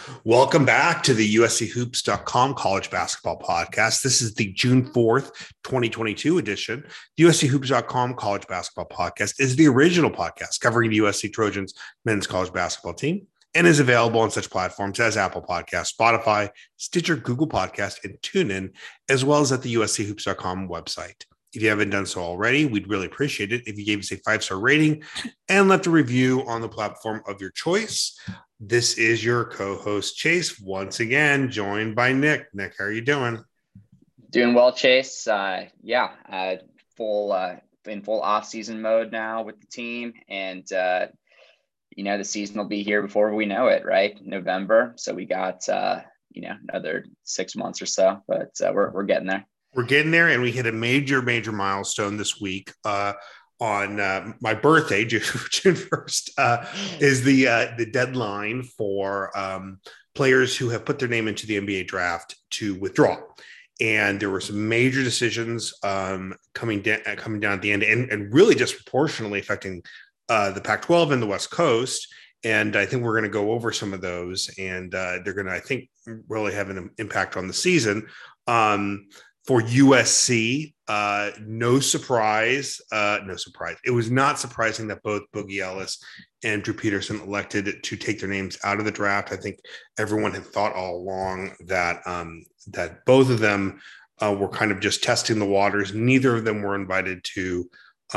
Welcome back to the USCHoops.com college basketball podcast. This is the June 4th, 2022 edition. The USCHoops.com college basketball podcast is the original podcast covering the USC Trojans men's college basketball team and is available on such platforms as Apple Podcasts, Spotify, Stitcher, Google Podcast, and TuneIn, as well as at the USCHoops.com website. If you haven't done so already, we'd really appreciate it if you gave us a 5-star rating and left a review on the platform of your choice. This is your co-host, Chase, once again, joined by Nick. Nick, how are you doing? Doing well, Chase. Full in full off-season mode now with the team. And, the season will be here before we know it, right? November. So we got, another 6 months or so, but we're getting there. We're getting there, and we hit a major milestone this week. On my birthday, June 1st, is the deadline for players who have put their name into the NBA draft to withdraw. And there were some major decisions coming down at the end and really disproportionately affecting the Pac-12 and the West Coast. And I think we're going to go over some of those, and they're going to, I think, really have an impact on the season. For USC, no surprise. It was not surprising that both Boogie Ellis and Drew Peterson elected to take their names out of the draft. I think everyone had thought all along that that both of them were kind of just testing the waters. Neither of them were invited to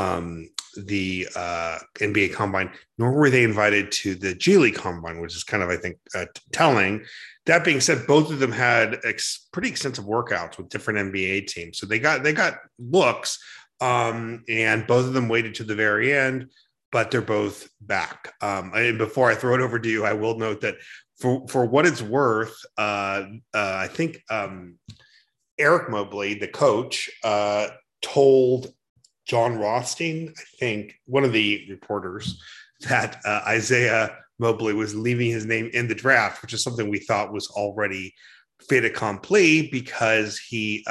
the NBA Combine, nor were they invited to the G League Combine, which is kind of, I think, telling. That being said, both of them had pretty extensive workouts with different NBA teams. So they got looks, and both of them waited to the very end, but they're both back. And before I throw it over to you, I will note that for what it's worth, I think Eric Mobley, the coach, told John Rothstein, I think, one of the reporters, that Isaiah Mobley was leaving his name in the draft, which is something we thought was already fait accompli because he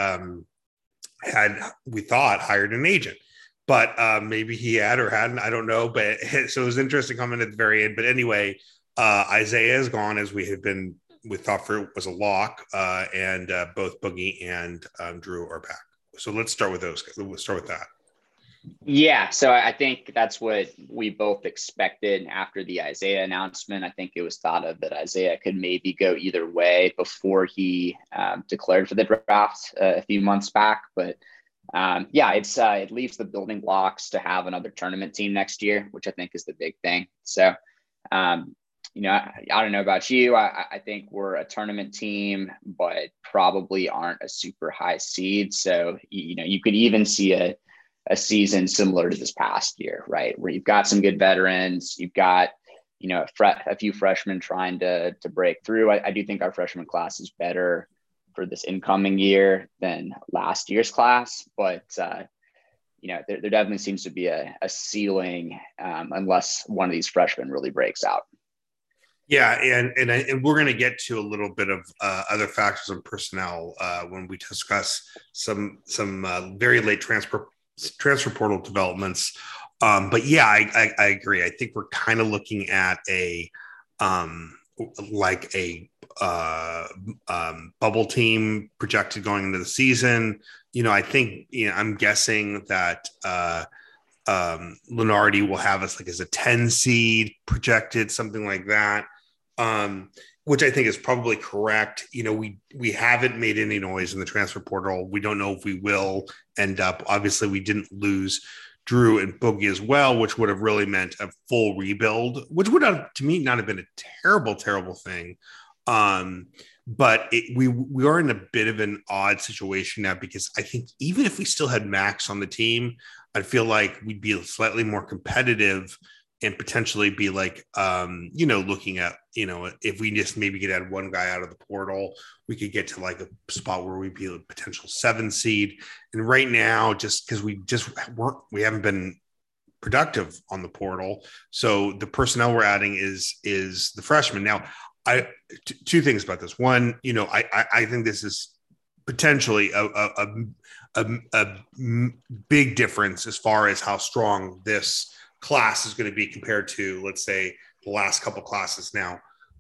had, we thought, hired an agent. But maybe he had or hadn't, I don't know. But so it was interesting coming at the very end. But anyway, Isaiah is gone, as we thought for it was a lock, and both Boogie and Drew are back. So let's start with those. We'll start with that. Yeah, so I think that's what we both expected after the Isaiah announcement. I think it was thought of that Isaiah could maybe go either way before he declared for the draft a few months back. But it leaves the building blocks to have another tournament team next year, which I think is the big thing. So, I don't know about you. I think we're a tournament team, but probably aren't a super high seed. So, you could even see a season similar to this past year, right? Where you've got some good veterans, you've got, a few freshmen trying to break through. I do think our freshman class is better for this incoming year than last year's class, but there definitely seems to be a ceiling unless one of these freshmen really breaks out. Yeah, and we're going to get to a little bit of other factors and personnel when we discuss some very late transfer portal developments. But yeah, I agree. I think we're kind of looking at a bubble team projected going into the season. I think, I'm guessing that Lunardi will have us as a 10 seed projected, something like that. Which I think is probably correct. We haven't made any noise in the transfer portal. We don't know if we will end up. Obviously, we didn't lose Drew and Boogie as well, which would have really meant a full rebuild, which would have, to me, not have been a terrible thing. But we are in a bit of an odd situation now, because I think even if we still had Max on the team, I feel like we'd be slightly more competitive and potentially be looking at, if we just maybe could add one guy out of the portal, we could get to a spot where we'd be a potential 7 seed. And right now, just because we haven't been productive on the portal. So the personnel we're adding is the freshmen. Now, two things about this. One, I think this is potentially a big difference as far as how strong this class is going to be compared to, let's say, the last couple classes. Now,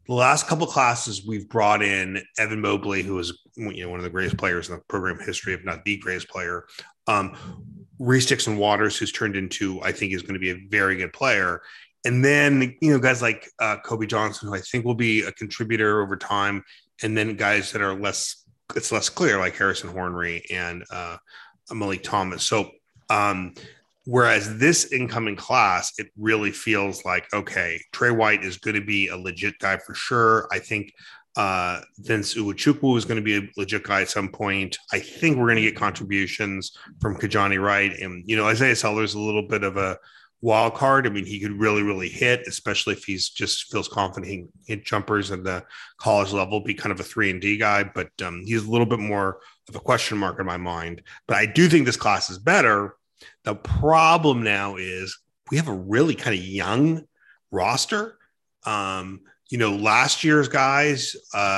the last couple classes we've brought in Evan Mobley, who is one of the greatest players in the program history, if not the greatest player. Reese Dixon Waters, who's turned into, I think, is going to be a very good player. And then, guys like Kobe Johnson, who I think will be a contributor over time. And then guys that are it's less clear, like Harrison Hornery and Malik Thomas. So, whereas this incoming class, it really feels like, okay, Trey White is going to be a legit guy for sure. I think Vince Uwachukwu is going to be a legit guy at some point. I think we're going to get contributions from Kajani Wright. And, Isaiah Sellers is a little bit of a wild card. I mean, he could really, really hit, especially if he's just feels confident he can hit jumpers at the college level, be kind of a 3-and-D guy. But he's a little bit more of a question mark in my mind. But I do think this class is better. The problem now is we have a really kind of young roster. Last year's guys,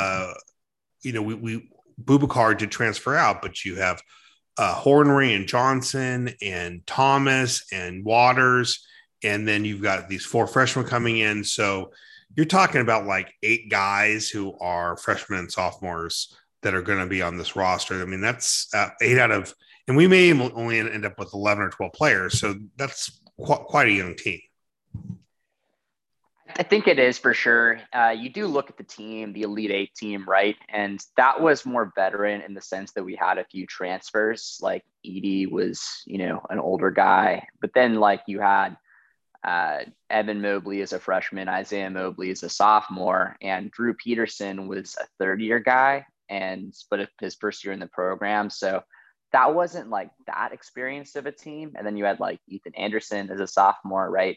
we Boubacar did transfer out, but you have Hornery and Johnson and Thomas and Waters, and then you've got these 4 freshmen coming in. So you're talking about like 8 guys who are freshmen and sophomores that are going to be on this roster. I mean, that's 8 out of, and we may only end up with 11 or 12 players. So that's quite a young team. I think it is for sure. You do look at the team, the Elite Eight team, right? And that was more veteran in the sense that we had a few transfers. Like Edey was, an older guy. But then like you had Evan Mobley as a freshman, Isaiah Mobley as a sophomore, and Drew Peterson was a third-year guy, but his first year in the program. So that wasn't like that experienced of a team. And then you had like Ethan Anderson as a sophomore, right?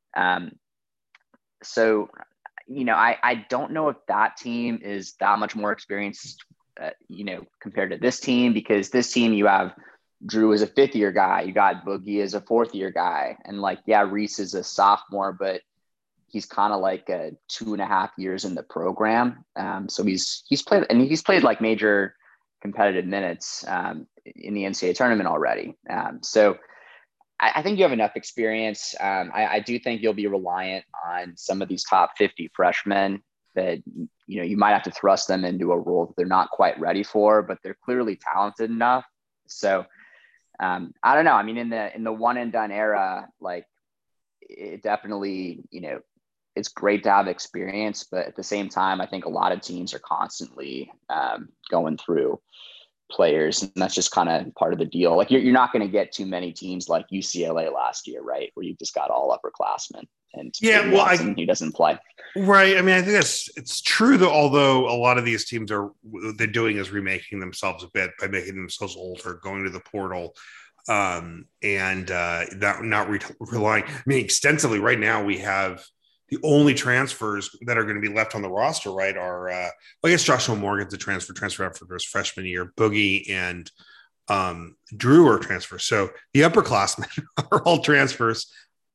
So, I don't know if that team is that much more experienced, compared to this team, because this team, you have Drew as a 5th-year guy, you got Boogie as a 4th-year guy. And like, yeah, Reese is a sophomore, but he's kind of like 2.5 years in the program. So he's played like major competitive minutes in the NCAA tournament already. So I think you have enough experience. I do think you'll be reliant on some of these top 50 freshmen that, you might have to thrust them into a role that they're not quite ready for, but they're clearly talented enough. So I don't know. I mean, in the one and done era, like it definitely, it's great to have experience, but at the same time, I think a lot of teams are constantly going through players, and that's just kind of part of the deal. Like you're not going to get too many teams like UCLA last year, right, where you just got all upperclassmen, and he doesn't play. Right. I mean, I think it's true that although a lot of these teams they're doing is remaking themselves a bit by making themselves older, going to the portal, and not relying. I mean, extensively right now we have the only transfers that are going to be left on the roster, right, are I guess Joshua Morgan's a transfer after his freshman year. Boogie and Drew are transfers. So the upperclassmen are all transfers.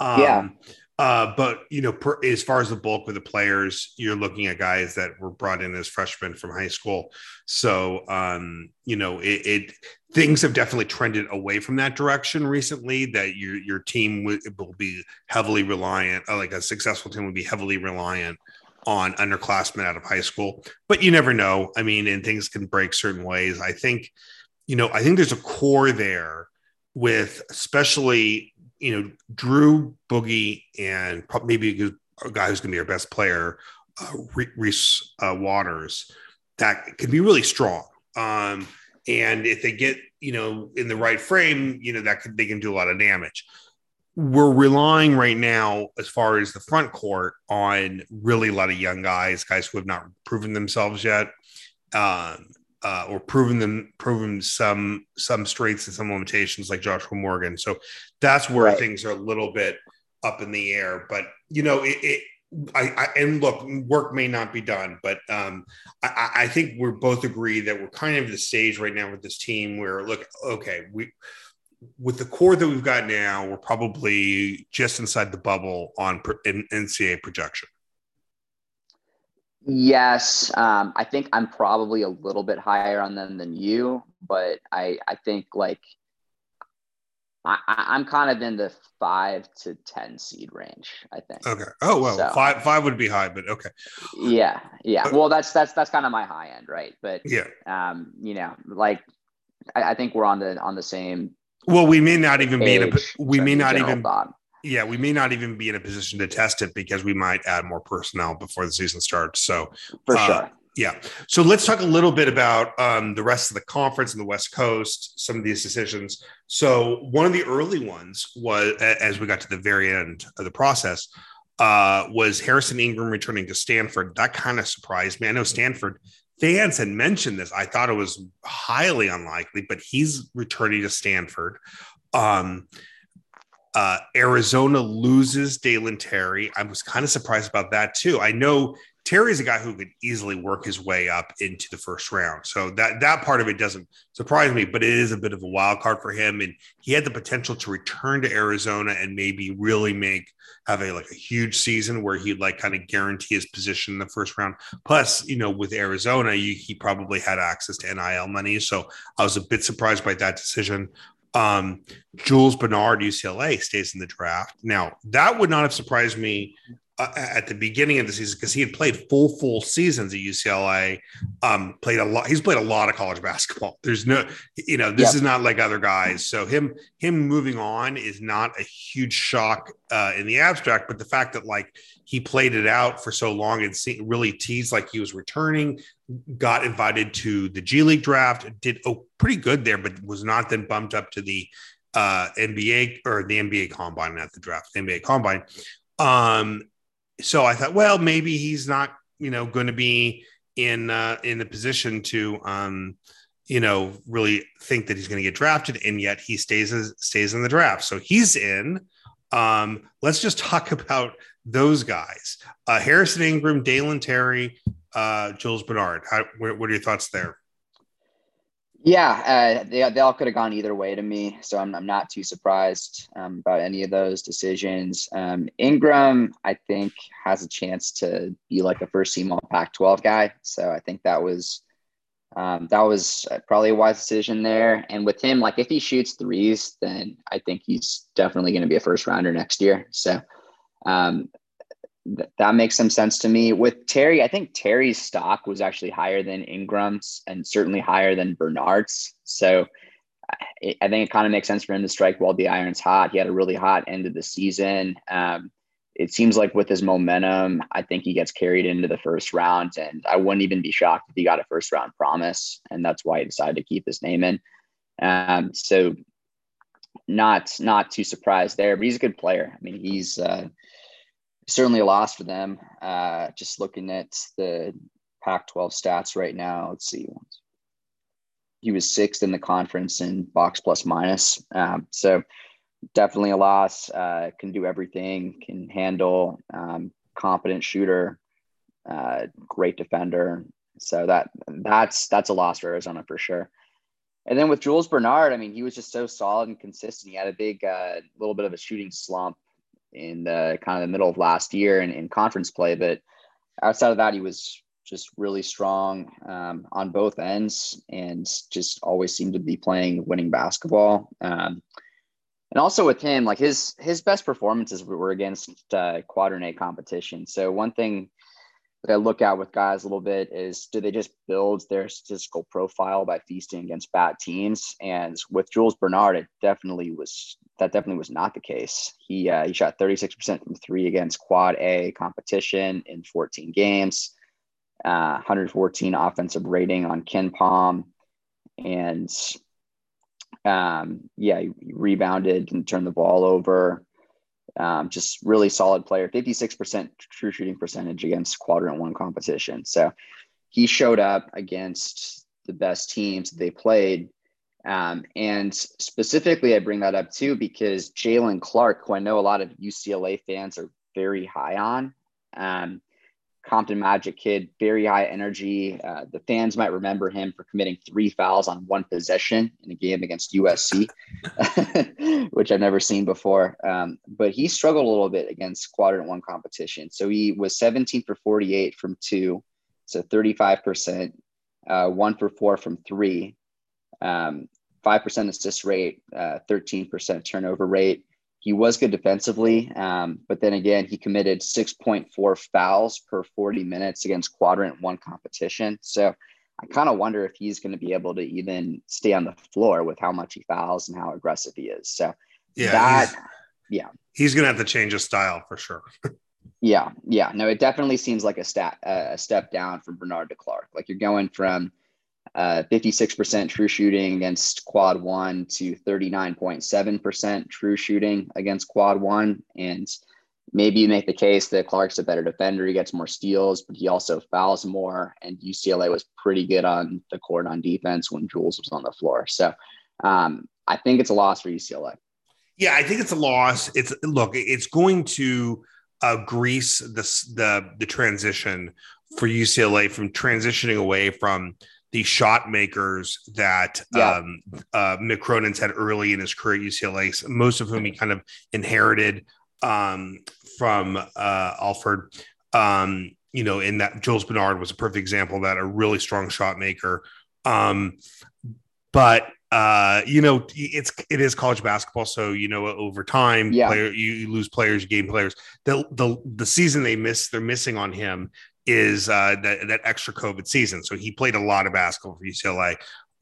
But as far as the bulk of the players, you're looking at guys that were brought in as freshmen from high school. So things have definitely trended away from that direction recently. That your team will be heavily reliant, like a successful team would be heavily reliant on underclassmen out of high school. But you never know. I mean, and things can break certain ways. I think there's a core there with especially. Drew, Boogie, and maybe a guy who's going to be our best player, Reese Waters, that can be really strong. And if they get, in the right frame, they can do a lot of damage. We're relying right now, as far as the front court, on really a lot of young guys who have not proven themselves yet. Or proven some strengths and some limitations, like Joshua Morgan. So that's where things are a little bit up in the air. But and look, work may not be done, but I think we're both agree that we're kind of at the stage right now with this team where with the core that we've got now, we're probably just inside the bubble on NCAA projection. Yes. I think I'm probably a little bit higher on them than you, but I think like I'm kind of in the 5 to 10 seed range, I think. Okay. Oh well, So five would be high, but okay. yeah. Uh, Well, that's kind of my high end, right? But yeah. like I think we're on the same Well, we may not even be in a page in we may terms of not general even thought. yeah, we may not even be in a position to test it because we might add more personnel before the season starts. So, For sure. yeah. So let's talk a litlittle bit about the rest of the conference and the West Coast, some of these decisions. So one of the early ones was, as we got to the very end of the process, was Harrison Ingram returning to Stanford. That kind of surprised me. I know Stanford fans had mentioned this. I thought it was highly unlikely, but he's returning to Stanford. Um, Arizona loses Dalen Terry. I was kind of surprised about that too. I know Terry's a guy who could easily work his way up into the first round. So that part of it doesn't surprise me, but it is a bit of a wild card for him. And he had the potential to return to Arizona and maybe really have a huge season where he'd kind of guarantee his position in the first round. Plus, with Arizona, he probably had access to NIL money. So I was a bit surprised by that decision. Jules Bernard, UCLA, stays in the draft. Now, that would not have surprised me at the beginning of the season because he had played full seasons at UCLA. Played a lot. He's played a lot of college basketball. There's no, this is not like other guys. So him moving on is not a huge shock in the abstract, but the fact that he played it out for so long and really teased like he was returning, got invited to the G League draft, did pretty good there, but was not then bumped up to the NBA or the NBA combine, not the draft, the NBA combine. So I thought, well, maybe he's not, going to be in the position to, really think that he's going to get drafted, and yet he stays in the draft. So he's in. Let's just talk about those guys: Harrison Ingram, Dalen Terry, Jules Bernard. What are your thoughts there? Yeah, they all could have gone either way to me, so I'm not too surprised about any of those decisions. Ingram, I think, has a chance to be like a first team All Pac-12 guy, so I think that was probably a wise decision there. And with him, if he shoots threes, then I think he's definitely going to be a first rounder next year. So that makes some sense to me. With Terry, I think Terry's stock was actually higher than Ingram's and certainly higher than Bernard's. So I think it kind of makes sense for him to strike while the iron's hot. He had a really hot end of the season. It seems like with his momentum, I think he gets carried into the first round, and I wouldn't even be shocked if he got a first round promise, and that's why he decided to keep his name in. So not too surprised there, but he's a good player. I mean, he's certainly a loss for them. Just looking at the Pac-12 stats right now, let's see. He was sixth in the conference in box plus minus. So definitely a loss. Can do everything, can handle, competent shooter, great defender. So that's a loss for Arizona for sure. And then with Jules Bernard, I mean, he was just so solid and consistent. He had a big little bit of a shooting slump in the kind of the middle of last year in conference play, but outside of that, he was just really strong on both ends and just always seemed to be playing winning basketball. And also with him, his best performances were against quadrant A competition. So one thing that I look at with guys a little bit is, do they just build their statistical profile by feasting against bad teams? And with Jules Bernard, that definitely was not the case. He shot 36% from three against quad A competition in 14 games, 114 offensive rating on KenPom, and he rebounded and turned the ball over. Just really solid player, 56% true shooting percentage against quadrant one competition. So he showed up against the best teams they played. And specifically, I bring that up too, because Jalen Clark, who I know a lot of UCLA fans are very high on, Compton Magic kid, very high energy. The fans might remember him for committing 3 fouls on one possession in a game against USC, which I've never seen before. But he struggled a little bit against quadrant one competition. So he was 17 for 48 from two, so 35%, 1 for 4 from three, 5 5% assist rate, 13% turnover rate. He was good defensively, but then again, he committed 6.4 fouls per 40 minutes against quadrant one competition. So I kind of wonder if he's going to be able to even stay on the floor with how much he fouls and how aggressive he is. So Yeah, yeah, he's going to have to change his style for sure. Yeah. No, it definitely seems like a step down from Bernard DeClark. Like you're going from 56% true shooting against quad one to 39.7% true shooting against quad one. And maybe you make the case that Clark's a better defender. He gets more steals, but he also fouls more. And UCLA was pretty good on the court on defense when Jules was on the floor. So I think it's a loss for UCLA. Yeah, I think it's a loss. It's going to grease the transition for UCLA from transitioning away from the shot makers that Mick Cronin's had early in his career at UCLA, most of whom he kind of inherited from Alford. In that Jules Bernard was a perfect example of that, a really strong shot maker. But it is college basketball, so over time, you lose players, you gain players. The season they're missing on him is that extra COVID season. So he played a lot of basketball for UCLA.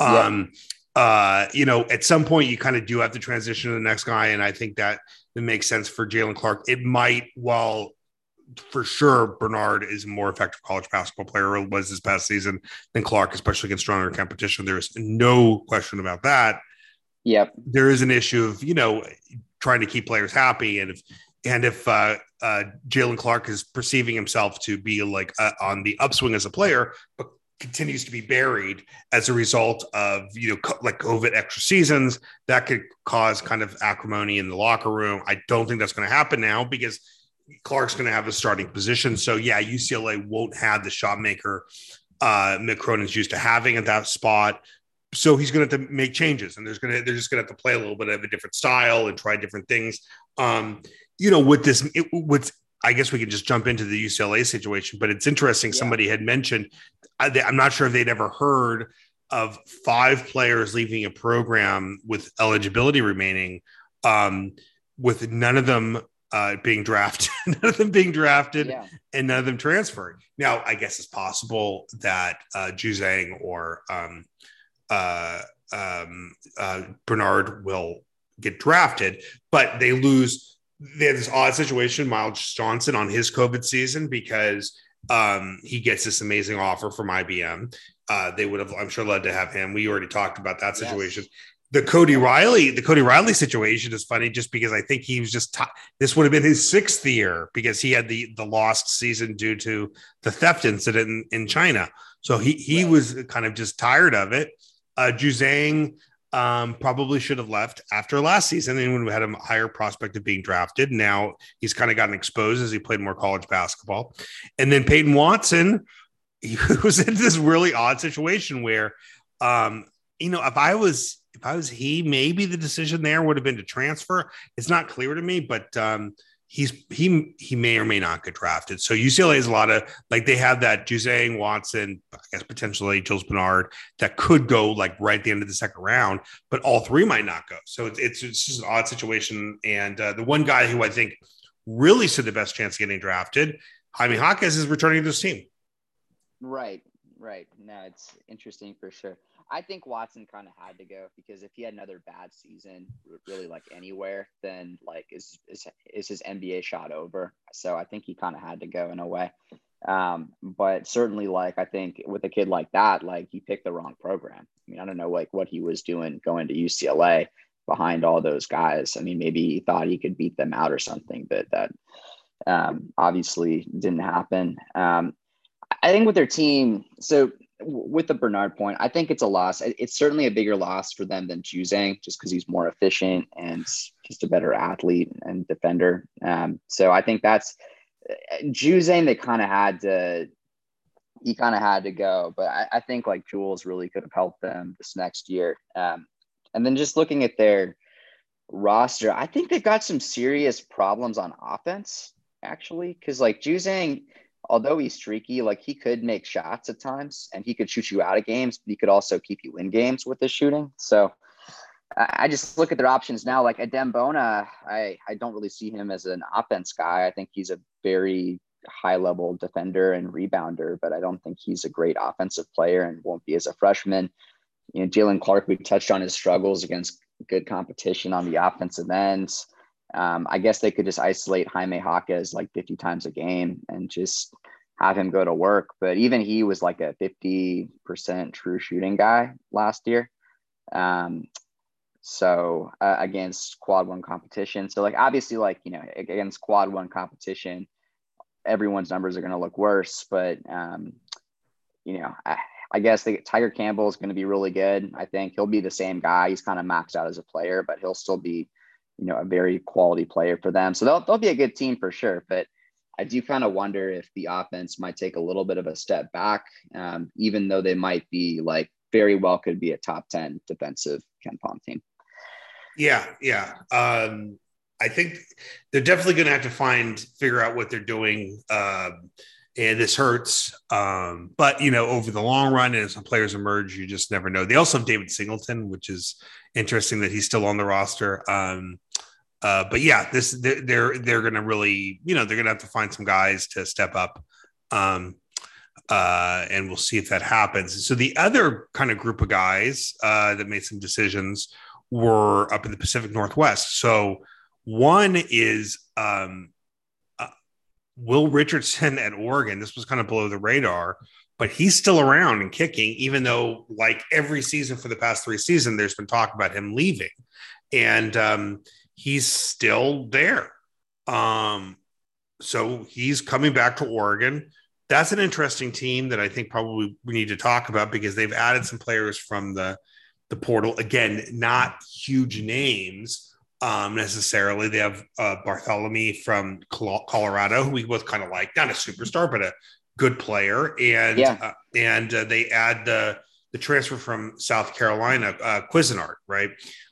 At some point you kind of do have to transition to the next guy, and I think that it makes sense for Jaylen Clark. It might, well, for sure, Bernard is a more effective college basketball player was this past season than Clark, especially against stronger competition. There's no question about that. Yep. There is an issue of, trying to keep players happy. And if Jaylen Clark is perceiving himself to be like on the upswing as a player, but continues to be buried as a result of, like COVID extra seasons, that could cause kind of acrimony in the locker room. I don't think that's going to happen now because Clark's going to have a starting position. So yeah, UCLA won't have the shot maker Mick Cronin's used to having at that spot. So he's going to have to make changes, and they're just going to have to play a little bit of a different style and try different things. I guess we can just jump into the UCLA situation, but it's interesting. Yeah. Somebody had mentioned, I'm not sure if they'd ever heard of 5 players leaving a program with eligibility remaining, with none of them being drafted, and none of them transferred. Now, I guess it's possible that Juzang or Bernard will get drafted, but they lose. They had this odd situation, Miles Johnson, on his COVID season because he gets this amazing offer from IBM. They would have, I'm sure, led to have him. We already talked about that situation. Yes. The Cody Riley situation is funny just because I think he was this would have been his 6th year because he had the lost season due to the theft incident in China. So he was kind of just tired of it. Juzang probably should have left after last season and would have had a higher prospect of being drafted. Now he's kind of gotten exposed as he played more college basketball. And then Peyton Watson, he was in this really odd situation where, if I was he, maybe the decision there would have been to transfer. It's not clear to me, but he may or may not get drafted. So UCLA has a lot of, like, they have that Juzang, Watson, I guess potentially Jules Bernard that could go like right at the end of the second round, but all 3 might not go. So it's just an odd situation. And the one guy who I think really stood the best chance of getting drafted, Jaime Jaquez, is returning to this team. Right. No, it's interesting for sure. I think Watson kind of had to go because if he had another bad season, really like anywhere, then like is his NBA shot over? So I think he kind of had to go in a way. But certainly, like, I think with a kid like that, like, he picked the wrong program. I mean, I don't know like what he was doing going to UCLA behind all those guys. I mean, maybe he thought he could beat them out or something, but that obviously didn't happen. I think with their team, so with the Bernard point, I think it's a loss. It's certainly a bigger loss for them than Juzang, just because he's more efficient and just a better athlete and defender. So I think that's Juzang. He kind of had to go, but I think like Jules really could have helped them this next year. And then just looking at their roster, I think they've got some serious problems on offense, actually, because like Juzang, although he's streaky, like he could make shots at times and he could shoot you out of games, but he could also keep you in games with his shooting. So I just look at their options now. Like Adem Bona, I don't really see him as an offense guy. I think he's a very high level defender and rebounder, but I don't think he's a great offensive player and won't be as a freshman. You know, Jalen Clark, we touched on his struggles against good competition on the offensive ends. I guess they could just isolate Jaime Jaquez like 50 times a game and just have him go to work. But even he was like a 50% true shooting guy last year. So against quad one competition. So like, obviously, like, you know, against quad one competition, everyone's numbers are going to look worse, but you know, I guess Tiger Campbell is going to be really good. I think he'll be the same guy. He's kind of maxed out as a player, but he'll still be, you know, a very quality player for them. So they'll be a good team for sure. But I do kind of wonder if the offense might take a little bit of a step back, even though they might be like very well could be a top 10 defensive KenPom team. Yeah. I think they're definitely going to have to figure out what they're doing. And this hurts. But, you know, over the long run, and as some players emerge, you just never know. They also have David Singleton, which is interesting that he's still on the roster. But yeah, they're going to really, you know, they're going to have to find some guys to step up. And we'll see if that happens. So the other kind of group of guys that made some decisions were up in the Pacific Northwest. So one is Will Richardson at Oregon. This was kind of below the radar, but he's still around and kicking, even though like every season for the past 3 seasons, there's been talk about him leaving. And he's still there. So he's coming back to Oregon. That's an interesting team that I think probably we need to talk about because they've added some players from the portal. Again, not huge names necessarily. They have Bartholomew from Colorado, who we both kind of like, not a superstar, but a good player. And they add the transfer from South Carolina, Cuisinart, right?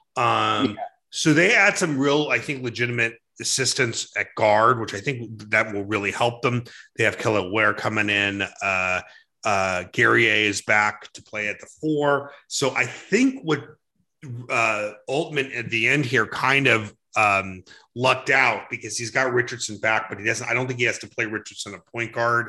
So they add some real, I think, legitimate assistance at guard, which I think that will really help them. They have Kelly Ware coming in. Guerrier is back to play at the 4. So I think what Altman at the end here kind of lucked out because he's got Richardson back, but I don't think he has to play Richardson at point guard.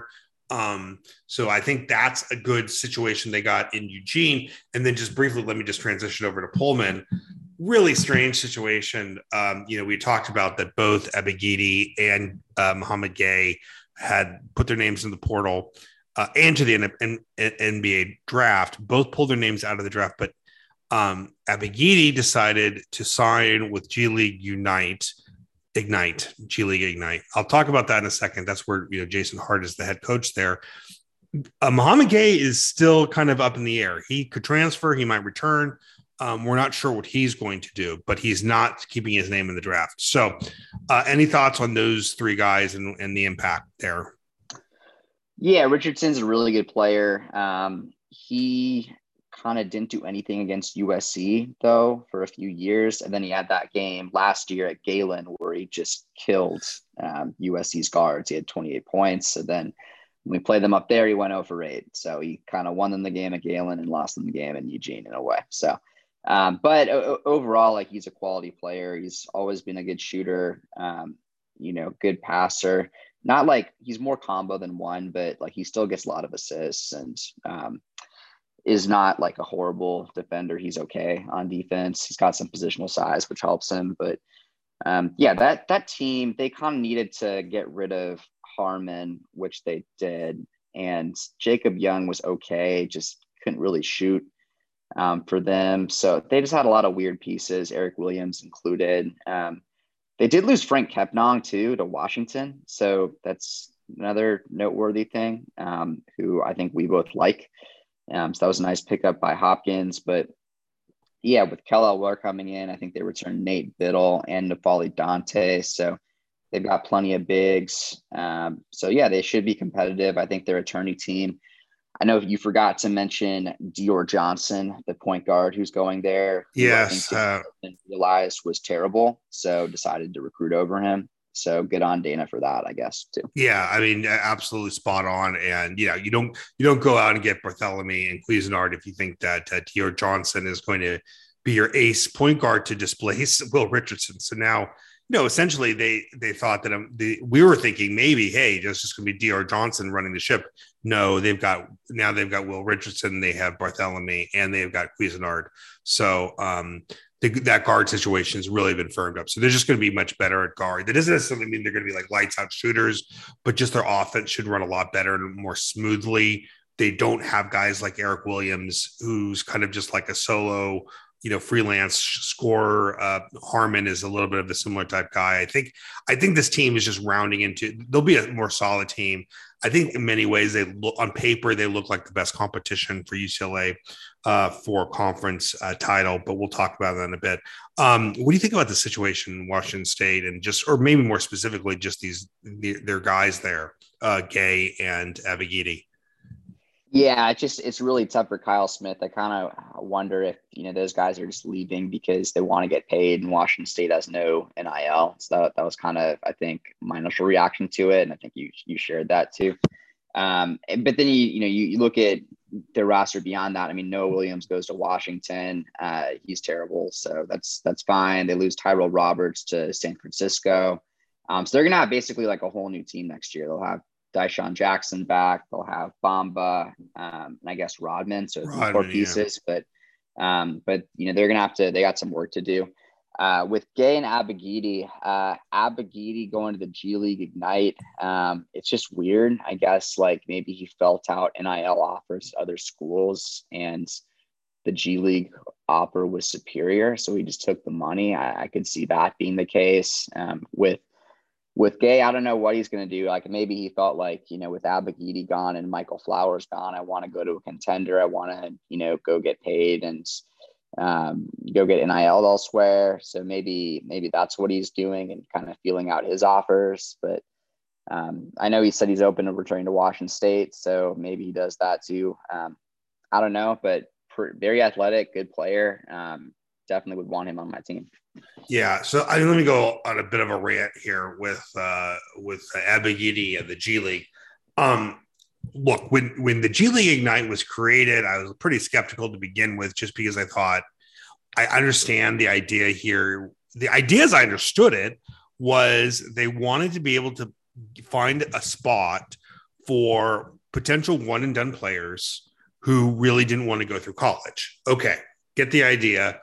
So I think that's a good situation they got in Eugene. And then just briefly, let me just transition over to Pullman. Really strange situation. You know, we talked about that both Abigidi and Muhammad Gay had put their names in the portal and to the NBA draft. Both pulled their names out of the draft, but Abigidi decided to sign with G League Ignite. I'll talk about that in a second. That's where, you know, Jason Hart is the head coach there. Muhammad Gay is still kind of up in the air. He could transfer. He might return. We're not sure what he's going to do, but he's not keeping his name in the draft. So any thoughts on those 3 guys and the impact there? Yeah, Richardson's a really good player. He kind of didn't do anything against USC, though, for a few years. And then he had that game last year at Galen where he just killed USC's guards. He had 28 points. And then when we played them up there, he went 0 for 8. So he kind of won them the game at Galen and lost them the game in Eugene in a way. So, but overall, like, he's a quality player. He's always been a good shooter, you know, good passer. Not like he's more combo than one, but like he still gets a lot of assists and is not like a horrible defender. He's okay on defense. He's got some positional size, which helps him. But yeah, that team, they kind of needed to get rid of Harmon, which they did. And Jacob Young was okay, just couldn't really shoot for them. So they just had a lot of weird pieces, Eric Williams included. They did lose Frank Kepnong too to Washington. So that's another noteworthy thing, who I think we both like. So that was a nice pickup by Hopkins. But yeah, with Kellel Ware coming in, I think they returned Nate Biddle and Nafali Dante. So they've got plenty of bigs. So yeah, they should be competitive. I think they're a tourney team. I know you forgot to mention Dior Johnson, the point guard who's going there. Yes. I think realized was terrible, so decided to recruit over him. So good on Dana for that, I guess, too. Yeah, I mean, absolutely spot on. And you know, you don't go out and get Bartholomew and Cuisinart if you think that Dior Johnson is going to be your ace point guard to displace Will Richardson. So now, essentially they thought that we were thinking maybe, hey, it's just going to be DR Johnson running the ship. No, they've got Will Richardson, they have Bartholomew, and they've got Cuisinart. So that guard situation has really been firmed up. So they're just going to be much better at guard. That doesn't necessarily mean they're going to be like lights out shooters, but just their offense should run a lot better and more smoothly. They don't have guys like Eric Williams, who's kind of just like a solo, freelance scorer. Harmon is a little bit of a similar type guy. I think this team is just rounding into, they'll be a more solid team. I think in many ways on paper, they look like the best competition for UCLA for conference title, but we'll talk about that in a bit. What do you think about the situation in Washington State and or maybe more specifically, just their guys there, Gay and Abogidi? Yeah, it's really tough for Kyle Smith. I kind of wonder if, those guys are just leaving because they want to get paid and Washington State has no NIL. So that was kind of, I think, my initial reaction to it. And I think you shared that too. But then, you look at their roster beyond that. I mean, Noah Williams goes to Washington. He's terrible. So that's fine. They lose Tyrell Roberts to San Francisco. So they're going to have basically like a whole new team next year. They'll have Dyshawn Jackson back. They'll have Bamba, and I guess Rodman. So 4 pieces, yeah. But they're gonna they got some work to do. With Gay and Abogidi going to the G League Ignite. It's just weird. I guess like maybe he felt out NIL offers to other schools and the G League offer was superior, so he just took the money. I could see that being the case. With Gay, I don't know what he's going to do. Like maybe he felt like, with Abogidi gone and Michael Flowers gone, I want to go to a contender. I want to, go get paid and go get NIL elsewhere. So maybe that's what he's doing and kind of feeling out his offers. But I know he said he's open to returning to Washington State. So maybe he does that too. I don't know, but very athletic, good player. Definitely would want him on my team. Yeah, so let me go on a bit of a rant here with Abogidi and the G League. Look, when the G League Ignite was created, I was pretty skeptical to begin with, just because I thought I understand the idea here. The idea, as I understood it, was they wanted to be able to find a spot for potential one and done players who really didn't want to go through college. Okay, get the idea.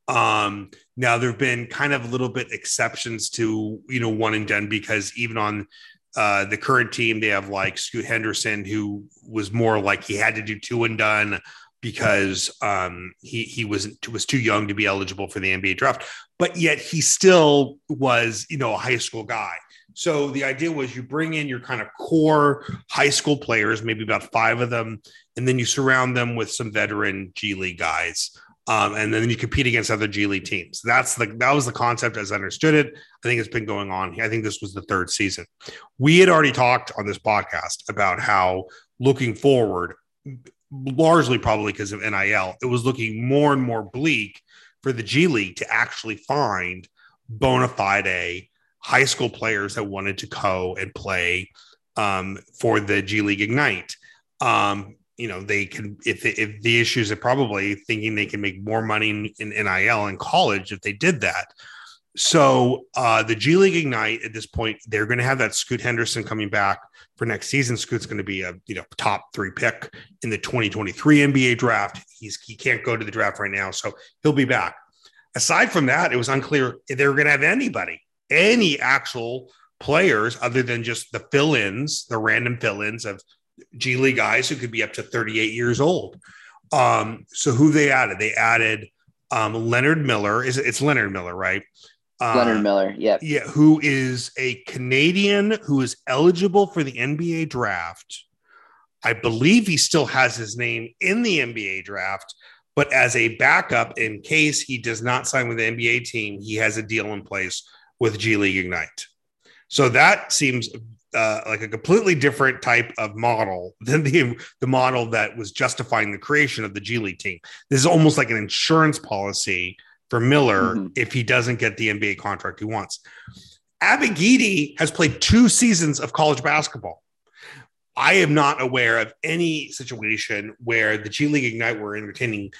Now there've been kind of a little bit exceptions to, one and done, because even on the current team, they have like Scoot Henderson, who was more like he had to do 2 and done because he was too young to be eligible for the NBA draft, but yet he still was, a high school guy. So the idea was you bring in your kind of core high school players, maybe about 5 of them, and then you surround them with some veteran G League guys. And then you compete against other G League teams. That was the concept as I understood it. I think it's been going on. I think this was the 3rd season. We had already talked on this podcast about how looking forward, largely probably because of NIL, it was looking more and more bleak for the G League to actually find bona fide high school players that wanted to go and play for the G League Ignite. They can, if the issues are probably thinking they can make more money in NIL in college if they did that. So the G League Ignite at this point, they're going to have that Scoot Henderson coming back for next season. Scoot's going to be a top 3 pick in the 2023 NBA draft. He can't go to the draft right now, so he'll be back. Aside from that, it was unclear if they were going to have any actual players other than just the fill-ins, the random fill-ins of G League guys who could be up to 38 years old. So who they added? They added Leonard Miller. It's Leonard Miller, right? Leonard Miller, yep. Yeah, who is a Canadian who is eligible for the NBA draft. I believe he still has his name in the NBA draft, but as a backup in case he does not sign with the NBA team, he has a deal in place with G League Ignite. So that seems like a completely different type of model than the model that was justifying the creation of the G League team. This is almost like an insurance policy for Miller if he doesn't get the NBA contract he wants. Abogidi has played 2 seasons of college basketball. I am not aware of any situation where the G League Ignite were entertaining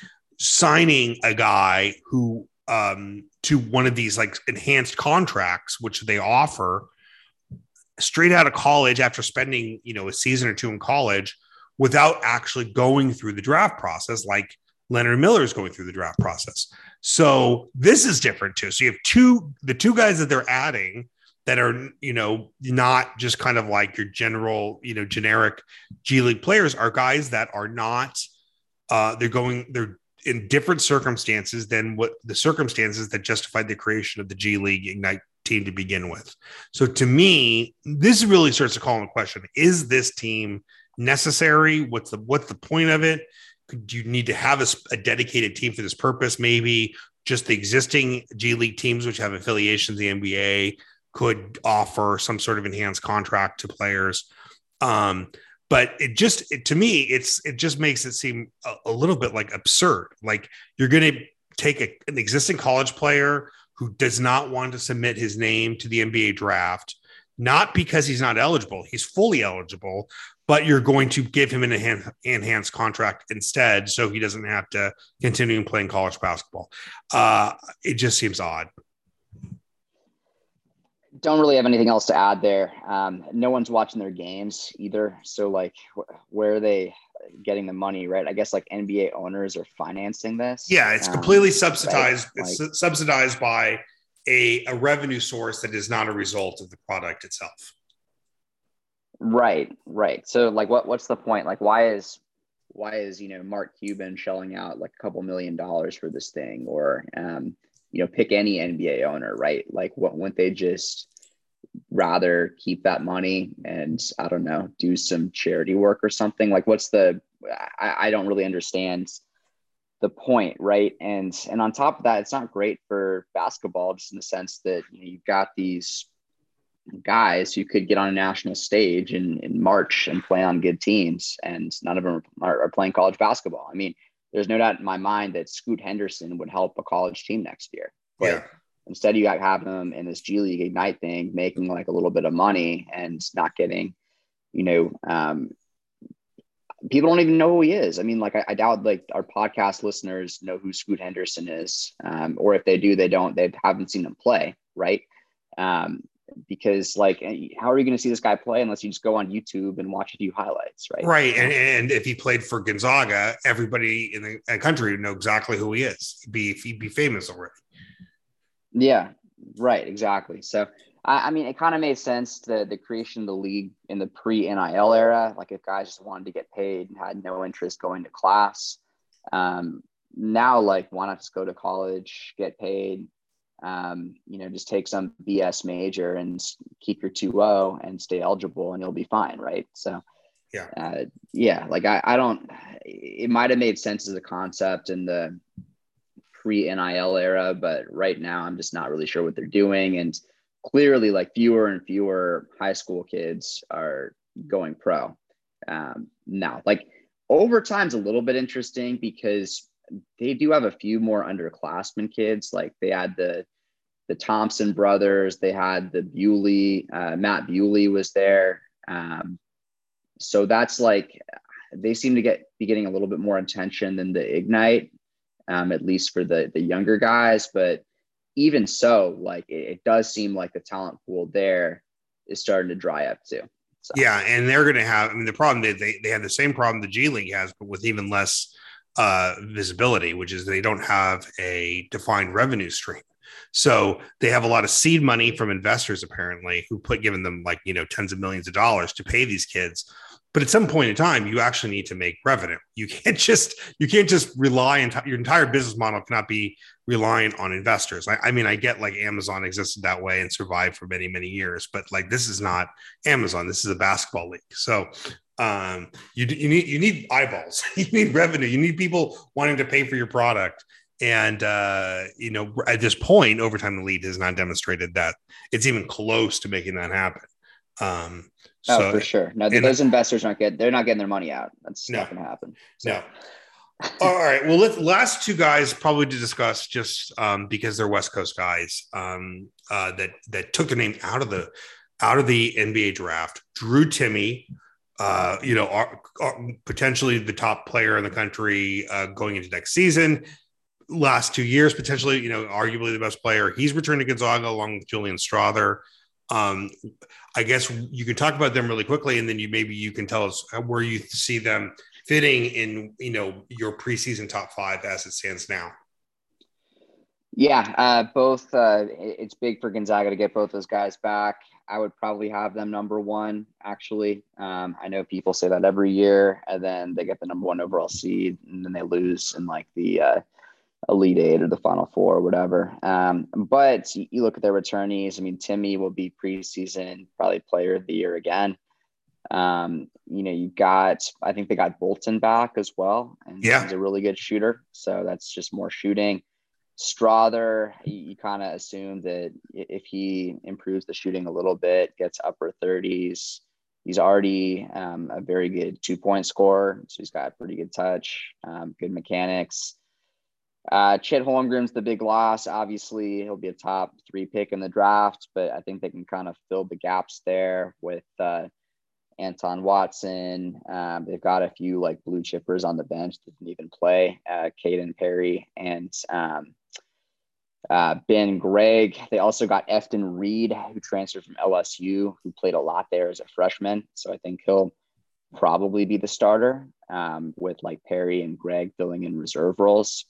signing a guy who to one of these like enhanced contracts, which they offer straight out of college after spending, a season or two in college without actually going through the draft process, like Leonard Miller is going through the draft process. So this is different too. So you have the two guys that they're adding that are, not just kind of like your general, generic G League players, are guys that are not, they're in different circumstances than what the circumstances that justified the creation of the G League Ignite team to begin with. So to me, this really starts to call into question: is this team necessary? What's the point of it? Could you need to have a dedicated team for this purpose? Maybe just the existing G League teams, which have affiliations in the NBA, could offer some sort of enhanced contract to players. But to me, it just makes it seem a little bit like absurd. Like you're going to take an existing college player who does not want to submit his name to the NBA draft, not because he's not eligible, he's fully eligible, but you're going to give him an enhanced contract instead, so he doesn't have to continue playing college basketball. It just seems odd. Don't really have anything else to add there. No one's watching their games either. So like, where are they getting the money, right? I guess like NBA owners are financing this. Yeah, it's completely subsidized. Right? It's subsidized by a revenue source that is not a result of the product itself. Right. So like, what's the point? Like, why is Mark Cuban shelling out like a couple $1 million for this thing, or pick any NBA owner, right? Like, what wouldn't they just rather keep that money and, I don't know, do some charity work or something? Like, I don't really understand the point, right? And on top of that, it's not great for basketball, just in the sense that you've got these guys who could get on a national stage in March and play on good teams, and none of them are playing college basketball. I mean, there's no doubt in my mind that Scoot Henderson would help a college team next year. But instead, you got having them in this G League Ignite thing, making like a little bit of money and not getting, people don't even know who he is. I mean, like, I doubt like our podcast listeners know who Scoot Henderson is. Or if they do, they haven't seen him play. Right. Because like, how are you going to see this guy play unless you just go on YouTube and watch a few highlights, right? Right. And if he played for Gonzaga, everybody in the country would know exactly who he is. He'd be famous already. Yeah, right. Exactly. So, I mean, it kind of made sense, the creation of the league in the pre-NIL era. Like, if guys just wanted to get paid and had no interest going to class, now, like, why not just go to college, get paid, just take some BS major and keep your 2.0 and stay eligible, and you'll be fine. Right. So, like, I don't, it might've made sense as a concept in the pre-NIL era, but right now I'm just not really sure what they're doing. And clearly, like, fewer and fewer high school kids are going pro. Now, like, overtime's a little bit interesting because they do have a few more underclassmen kids. Like, they had the Thompson brothers, they had the Bewley, Matt Bewley was there. So that's like, they seem to be getting a little bit more attention than the Ignite, at least for the younger guys. But even so, like, it does seem like the talent pool there is starting to dry up too. So. Yeah, and they're going to have, I mean, the problem, they have the same problem the G League has, but with even less visibility, which is they don't have a defined revenue stream. So they have a lot of seed money from investors, apparently, who given them like, tens of millions of dollars to pay these kids. But at some point in time, you actually need to make revenue. You can't just rely on your entire business model cannot be reliant on investors. I mean, I get like Amazon existed that way and survived for many, many years, but like, this is not Amazon. This is a basketball league. So you need eyeballs, you need revenue, you need people wanting to pay for your product. And, at this point, Overtime Elite has not demonstrated that it's even close to making that happen. So, for sure. No, those investors they're not getting their money out. That's not going to happen. So. No. All right. Well, last two guys probably to discuss, just because they're West Coast guys that took their name out of the NBA draft. Drew Timme are potentially the top player in the country going into next season. Last 2 years, potentially, arguably the best player. He's returned to Gonzaga along with Julian Strother. Um, I guess you can talk about them really quickly, and then you can tell us where you see them fitting in, your preseason top five as it stands now. Yeah, both. It's big for Gonzaga to get both those guys back. I would probably have them number one, actually. I know people say that every year, and then they get the number one overall seed, and then they lose in like the Elite Eight or the Final Four or whatever. But you look at their returnees. I mean, Timmy will be preseason probably player of the year again. I think they got Bolton back as well, and he's a really good shooter. So that's just more shooting. Strother, you kind of assume that if he improves the shooting a little bit, gets upper 30s, he's already a very good 2-point scorer. So he's got pretty good touch, good mechanics. Chet Holmgren's the big loss. Obviously, he'll be a top 3 pick in the draft, but I think they can kind of fill the gaps there with Anton Watson. They've got a few like blue chippers on the bench that didn't even play, Caden Perry and Ben Gregg. They also got Efton Reed, who transferred from LSU, who played a lot there as a freshman. So I think he'll probably be the starter with like Perry and Gregg filling in reserve roles.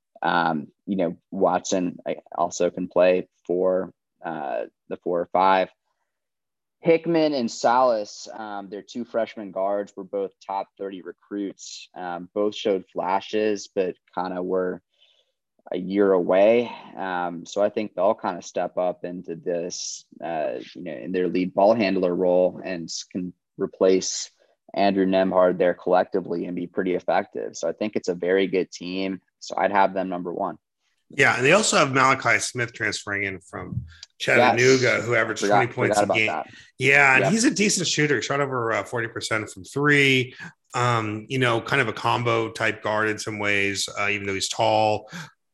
Watson also can play for the 4 or 5. Hickman and Salas, their 2 freshman guards, were both top 30 recruits. Both showed flashes, but kind of were a year away. So I think they'll kind of step up into this, in their lead ball handler role and can replace Andrew Nembhard there collectively and be pretty effective. So I think it's a very good team. So I'd have them number one. Yeah, and they also have Malachi Smith transferring in from Chattanooga, who averaged 20 points a game. Yeah, and he's a decent shooter. Shot over 40% from 3. Kind of a combo type guard in some ways, even though he's tall.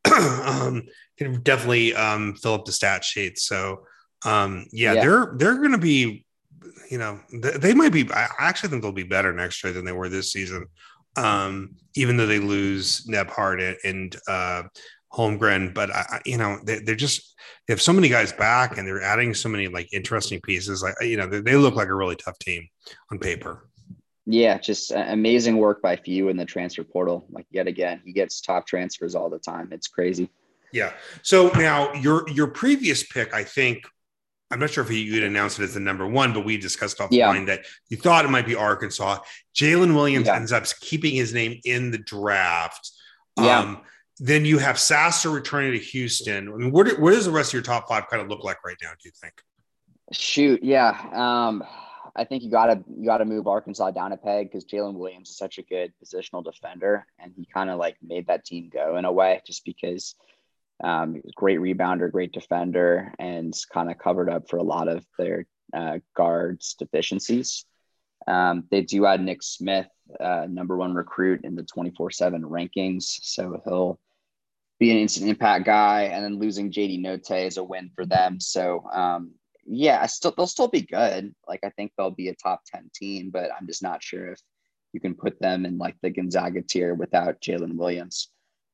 Can definitely fill up the stat sheet. So, they're going to be, they might be. I actually think they'll be better next year than they were this season. Even though they lose Nembhard and Holmgren, but they have so many guys back, and they're adding so many like interesting pieces. Like they look like a really tough team on paper. Yeah, just amazing work by Few in the transfer portal. Like yet again, he gets top transfers all the time. It's crazy. Yeah. So now your previous pick, I think, I'm not sure if you'd announced it as the number one, but we discussed offline that you thought it might be Arkansas. Jalen Williams ends up keeping his name in the draft. Then you have Sasser returning to Houston. I mean, what does the rest of your top 5 kind of look like right now, do you think? Shoot, yeah. I think you gotta move Arkansas down a peg because Jalen Williams is such a good positional defender, and he kind of like made that team go in a way just because he was a great rebounder, great defender, and kind of covered up for a lot of their guards' deficiencies. They do add Nick Smith, number 1 recruit in the 24/7 rankings, so he'll be an instant impact guy. And then losing JD Note is a win for them. So they'll still be good. Like I think they'll be a top 10 team, but I'm just not sure if you can put them in like the Gonzaga tier without Jalen Williams.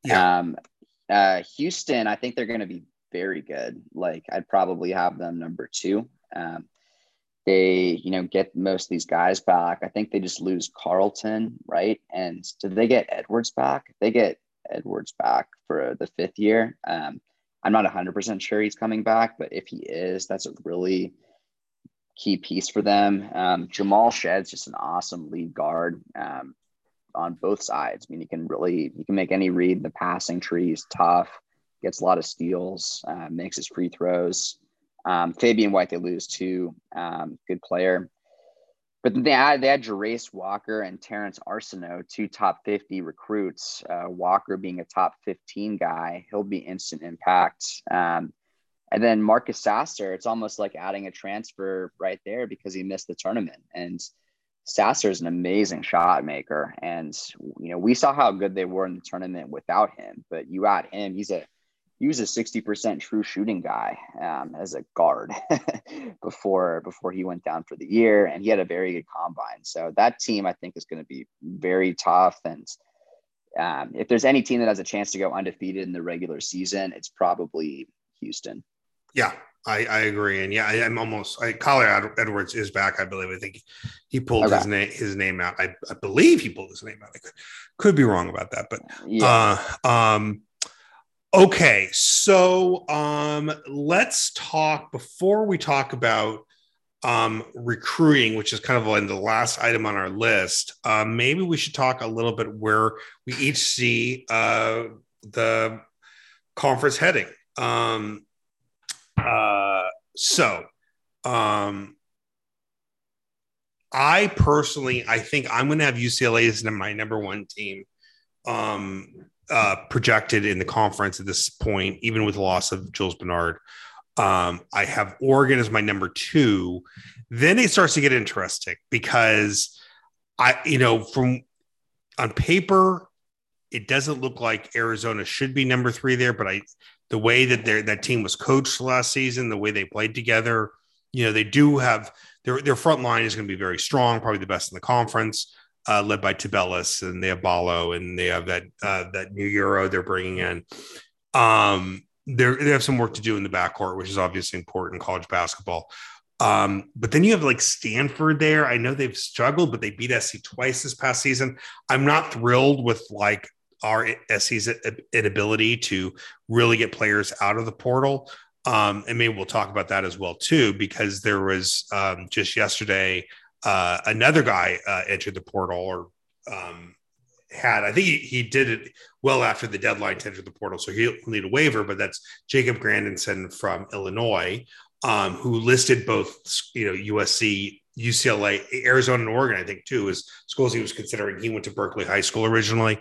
Houston, I think they're going to be very good. Like I'd probably have them number 2. They, get most of these guys back. I think they just lose Carlton, right? And did they get Edwards back? If they get Edwards back for the 5th year, I'm not 100% sure he's coming back, but if he is, that's a really key piece for them. Jamal Shedd's just an awesome lead guard on both sides. I mean, you can make any read. The passing tree is tough, gets a lot of steals, makes his free throws. Fabian White, they lose to, good player. But then they had Jerace Walker and Terrence Arsenault, 2 top 50 recruits. Walker being a top 15 guy, he'll be instant impact. And then Marcus Sasser, it's almost like adding a transfer right there because he missed the tournament. And Sasser is an amazing shot maker. And, we saw how good they were in the tournament without him. But you add him, he's a he was a 60% true shooting guy as a guard before he went down for the year, and he had a very good combine. So that team, I think, is going to be very tough. And if there's any team that has a chance to go undefeated in the regular season, it's probably Houston. Yeah, I agree. And yeah, I'm almost Collier Edwards is back, I believe. I think he pulled his name out. I believe he pulled his name out. I could be wrong about that, but okay. So let's talk before we talk about recruiting, which is kind of like the last item on our list. Maybe we should talk a little bit where we each see the conference heading. I personally, I think I'm going to have UCLA as my number one team projected in the conference at this point, even with the loss of Jules Bernard. I have Oregon as my number two. Then it starts to get interesting because from on paper, it doesn't look like Arizona should be number three there, but the way that that team was coached last season, the way they played together, they do have their front line is going to be very strong, probably the best in the conference, led by Tubelis, and they have Ballo, and they have that new Euro they're bringing in. They have some work to do in the backcourt, which is obviously important in college basketball. But then you have like Stanford there. I know they've struggled, but they beat SC twice this past season. I'm not thrilled with like our SC's inability to really get players out of the portal. And maybe we'll talk about that as well too, because there was just yesterday another guy entered the portal, or I think he did it well after the deadline to enter the portal, so he'll need a waiver. But that's Jacob Grandinson from Illinois, who listed both USC, UCLA, Arizona, and Oregon, I think too, as schools he was considering. He went to Berkeley High School originally.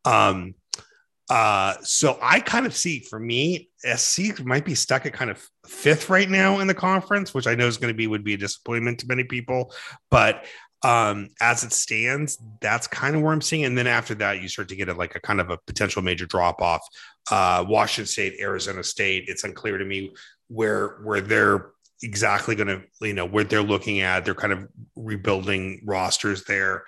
So I kind of see, for me, SC might be stuck at kind of fifth right now in the conference, which I know would be a disappointment to many people. But as it stands, that's kind of where I'm seeing. And then after that, you start to get a kind of a potential major drop off. Washington State, Arizona State. It's unclear to me where they're exactly going to, where they're looking at. They're kind of rebuilding rosters there.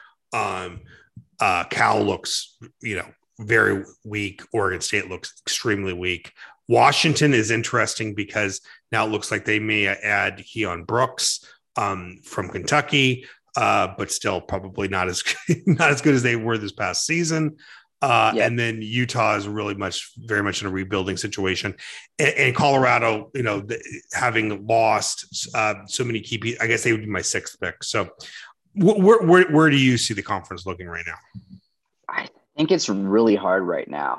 Cal looks, very weak. Oregon State looks extremely weak. Washington is interesting because now it looks like they may add Keon Brooks from Kentucky, but still probably not as good as they were this past season. And then Utah is very much in a rebuilding situation, and Colorado, having lost so many key pieces, I guess they would be my sixth pick. So where do you see the conference looking right now? I think it's really hard right now.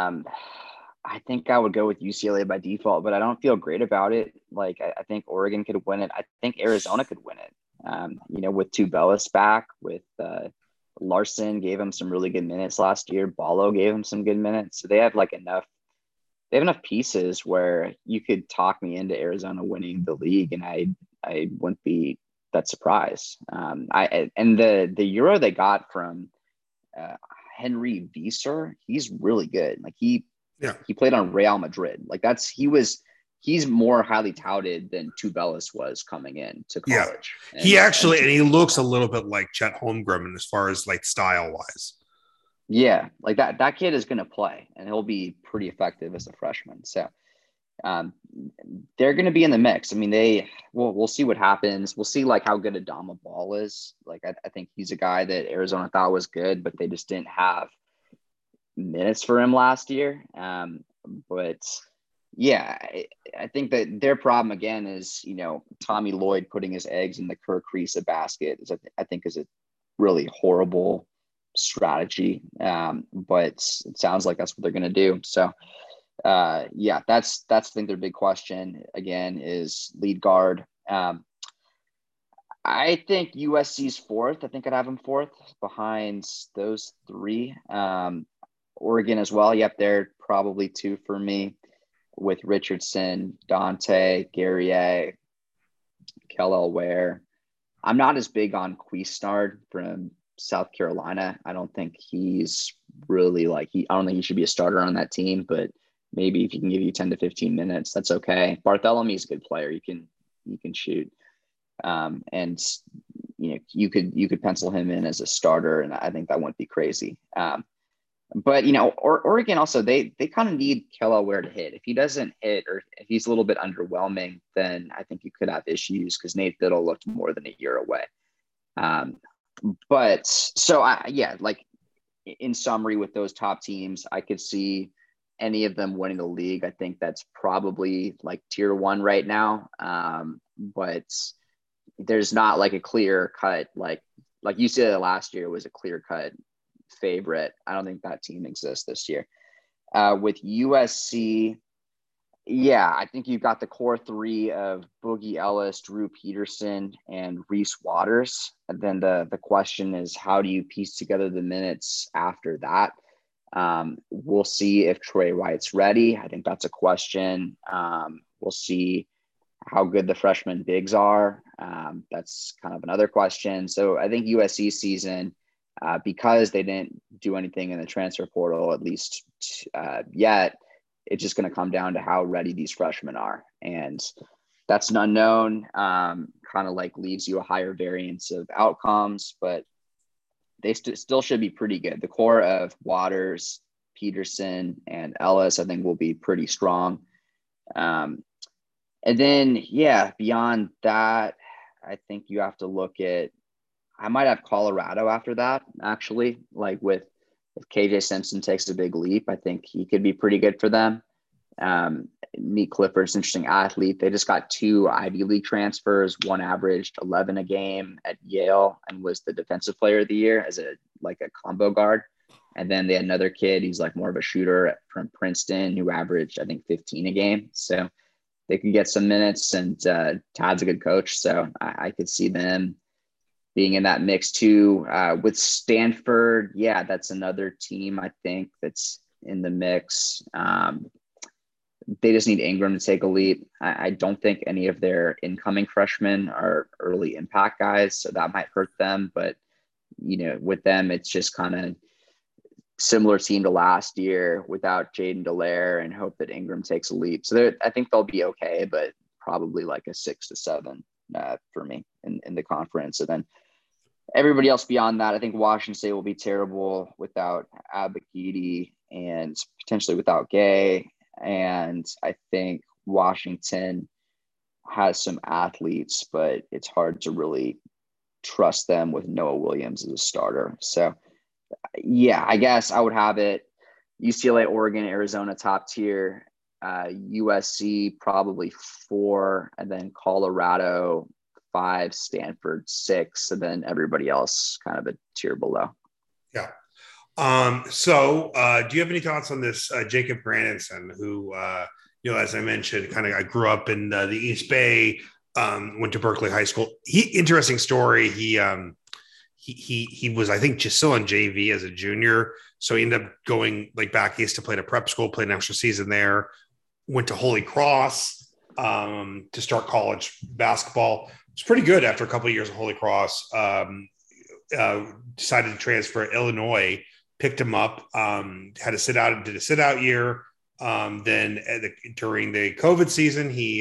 I think I would go with UCLA by default, but I don't feel great about it. Like, I think Oregon could win it. I think Arizona could win it. With Tubelis back, with Larson gave him some really good minutes last year. Ballo gave him some good minutes. So they have enough pieces where you could talk me into Arizona winning the league, and I wouldn't be that surprised. And the Euro they got from Henry Wieser, he's really good. Like he played on Real Madrid. Like he's more highly touted than Tubelis was coming in to college. Yeah. He looks a little bit like Chet Holmgren as far as like style wise. Yeah, like that kid is going to play, and he'll be pretty effective as a freshman. So they're going to be in the mix. I mean, we'll see what happens. We'll see like how good Adama Ball is. Like I think he's a guy that Arizona thought was good, but they just didn't have minutes for him last year. But yeah, I think that their problem again is, Tommy Lloyd putting his eggs in the Kerr Kriisa basket I think is a really horrible strategy. But it sounds like that's what they're going to do. So that's I think their big question again is lead guard. I think USC's fourth. I think I'd have them fourth behind those three. Oregon as well. Yep, they're probably two for me, with Richardson, Dante, Guerrier, Kellel Ware. I'm not as big on Cuisinart from South Carolina. I don't think he's really I don't think he should be a starter on that team, but maybe if he can give you 10 to 15 minutes, that's okay. Barthelemy is a good player. You can shoot. And you could pencil him in as a starter, and I think that wouldn't be crazy. But Oregon also, they kind of need Kelaware to hit. If he doesn't hit, or if he's a little bit underwhelming, then I think you could have issues, because Nate Biddle looked more than a year away. But so like in summary, with those top teams, I could see any of them winning the league. I think that's probably like tier 1 right now. But there's not like a clear cut, like UCLA last year was a clear cut favorite. I don't think that team exists this year. With USC, I think you've got the core 3 of Boogie Ellis, Drew Peterson, and Reese Waters. And then the question is, how do you piece together the minutes after that? We'll see if Troy Wright's ready. I think that's a question. We'll see how good the freshman bigs are. That's kind of another question. So I think USC season, because they didn't do anything in the transfer portal, at least yet, it's just going to come down to how ready these freshmen are. And that's an unknown, kind of like leaves you a higher variance of outcomes, but they still should be pretty good. The core of Waters, Peterson, and Ellis, I think, will be pretty strong. And then, beyond that, I think you have to look at, I might have Colorado after that, actually. Like if KJ Simpson takes a big leap, I think he could be pretty good for them. Meet Clifford's an interesting athlete. They just got 2 Ivy League transfers. One averaged 11 a game at Yale and was the defensive player of the year as a combo guard. And then they had another kid, he's like more of a shooter from Princeton, who averaged, I think, 15 a game. So they could get some minutes, and Todd's a good coach. So I could see them being in that mix too. With Stanford, that's another team I think that's in the mix. They just need Ingram to take a leap. I don't think any of their incoming freshmen are early impact guys, so that might hurt them. But, with them, it's just kind of similar team to last year without Jaden Dallaire, and hope that Ingram takes a leap. So I think they'll be okay, but probably like a 6 to 7 for me in the conference. And then everybody else beyond that, I think Washington State will be terrible without Abakidi and potentially without Gay. And I think Washington has some athletes, but it's hard to really trust them with Noah Williams as a starter. So, I guess I would have it UCLA, Oregon, Arizona top tier, USC probably 4, and then Colorado 5, Stanford 6, and then everybody else kind of a tier below. Yeah. So do you have any thoughts on this Jacob Grandison, who, as I mentioned, I grew up in the East Bay, went to Berkeley High School. Interesting story. He was, I think, just still on JV as a junior. So he ended up going back east to play at a prep school, played an extra season there, went to Holy Cross to start college basketball. It was pretty good after a couple of years of Holy Cross. Decided to transfer to Illinois, picked him up, had to sit out, did a sit out year. Then during the COVID season, he,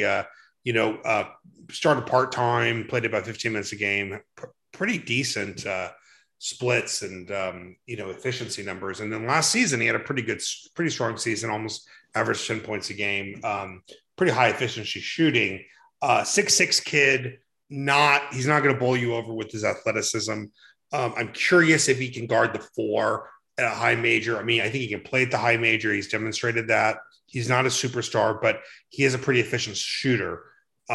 started part-time, played about 15 minutes a game, pretty decent splits and, efficiency numbers. And then last season, he had a pretty strong season, almost averaged 10 points a game, pretty high efficiency shooting, 6'6" kid. He's not going to bowl you over with his athleticism. I'm curious if he can guard the 4 at a high major. I mean, I think he can play at the high major. He's demonstrated that. He's not a superstar, but he is a pretty efficient shooter.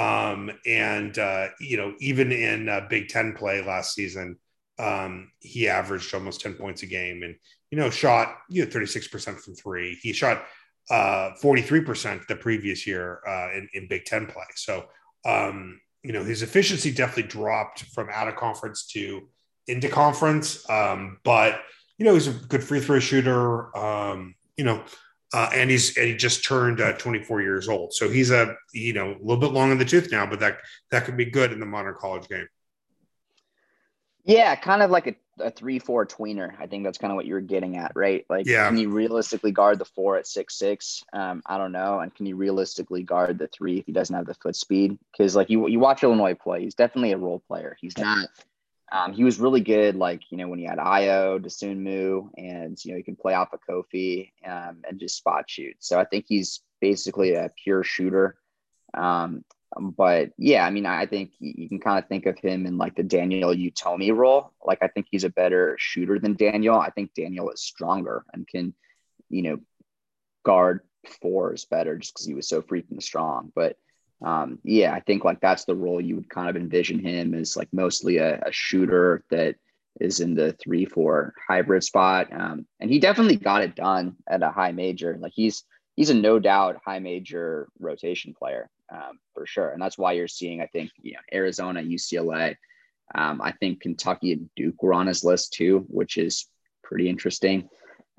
Even in Big Ten play last season, he averaged almost 10 points a game and, shot 36% from 3. He shot 43% the previous year in Big Ten play. So, his efficiency definitely dropped from out of conference to into conference. But, he's a good free throw shooter, and he just turned 24 years old. So he's a little bit long in the tooth now, but that could be good in the modern college game. Yeah, kind of like a 3-4 tweener. I think that's kind of what you were getting at, right? Like, Yeah. can you realistically guard the 4 at 6'6"? I don't know. And can you realistically guard the 3 if he doesn't have the foot speed? Because like you watch Illinois play, he's definitely a role player. He's not. He was really good, like when he had Io, Dosunmu, and he can play off of Kofi and just spot shoot. So I think he's basically a pure shooter. Um, but yeah, I mean, I think you can kind of think of him in like the Daniel Utomi role. Like, I think he's a better shooter than Daniel. I think Daniel is stronger and can, you know, guard fours better just because he was so freaking strong. But yeah, I think like that's the role you would kind of envision him as, like mostly a shooter that is in the 3-4 hybrid spot. And he definitely got it done at a high major. Like he's a no doubt high major rotation player for sure. And that's why you're seeing, I think, Arizona, UCLA. I think Kentucky and Duke were on his list too, which is pretty interesting.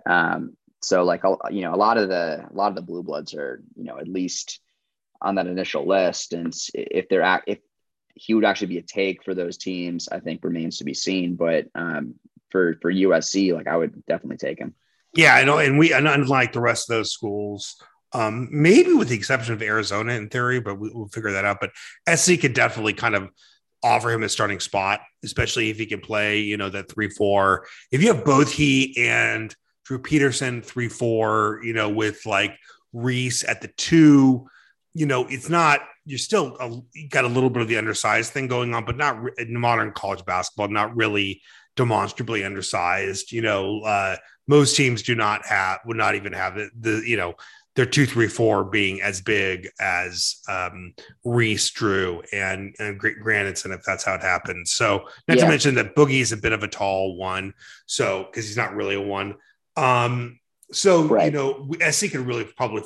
So like, a lot of the blue bloods are, at least on that initial list. And if he would actually be a take for those teams, I think remains to be seen. But for USC, like I would definitely take him. Yeah, I know. And unlike the rest of those schools, maybe with the exception of Arizona in theory, but we'll figure that out. But SC could definitely kind of offer him a starting spot, especially if he can play, that 3-4. If you have both he and Drew Peterson 3-4, with like Reese at the 2, it's not, you're still you got a little bit of the undersized thing going on, but not in modern college basketball, not really demonstrably undersized. Most teams would not even have their 2-3-4 being as big as Reese, Drew, and Granitson, if that's how it happens. So not to mention that Boogie's a bit of a tall one, so because he's not really a one. Right. SC could really probably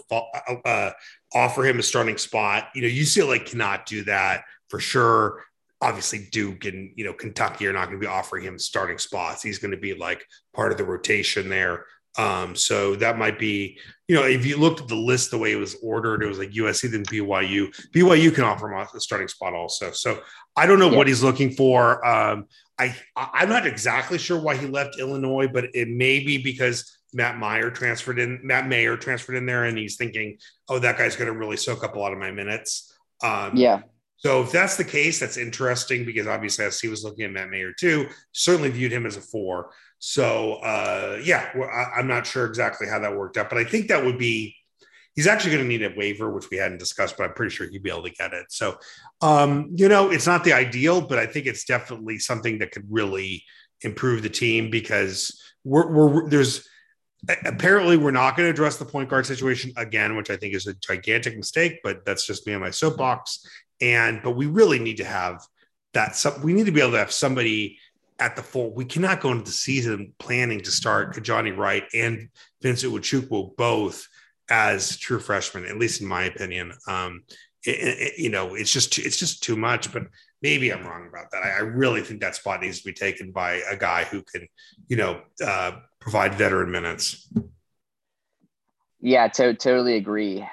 offer him a starting spot. UCLA cannot do that for sure. Obviously, Duke and Kentucky are not going to be offering him starting spots. He's going to be like part of the rotation there. So that might be, if you looked at the list the way it was ordered, it was like USC, then BYU. BYU can offer him a starting spot also. So I don't know what he's looking for. I'm not exactly sure why he left Illinois, but it may be because Matt Mayer transferred in there, and he's thinking, oh, that guy's going to really soak up a lot of my minutes. So if that's the case, that's interesting because obviously SC was looking at Matt Mayer too. Certainly viewed him as a 4. So I'm not sure exactly how that worked out, but I think that would be, he's actually going to need a waiver, which we hadn't discussed, but I'm pretty sure he'd be able to get it. So, it's not the ideal, but I think it's definitely something that could really improve the team because apparently we're not going to address the point guard situation again, which I think is a gigantic mistake, but that's just me on my soapbox. But we really need to have that. We need to be able to have somebody at the full. We cannot go into the season planning to start Kajani Wright and Vincent Uchukwu both as true freshmen, at least in my opinion. It's just too much, but maybe I'm wrong about that. I really think that spot needs to be taken by a guy who can, provide veteran minutes. Yeah, totally agree.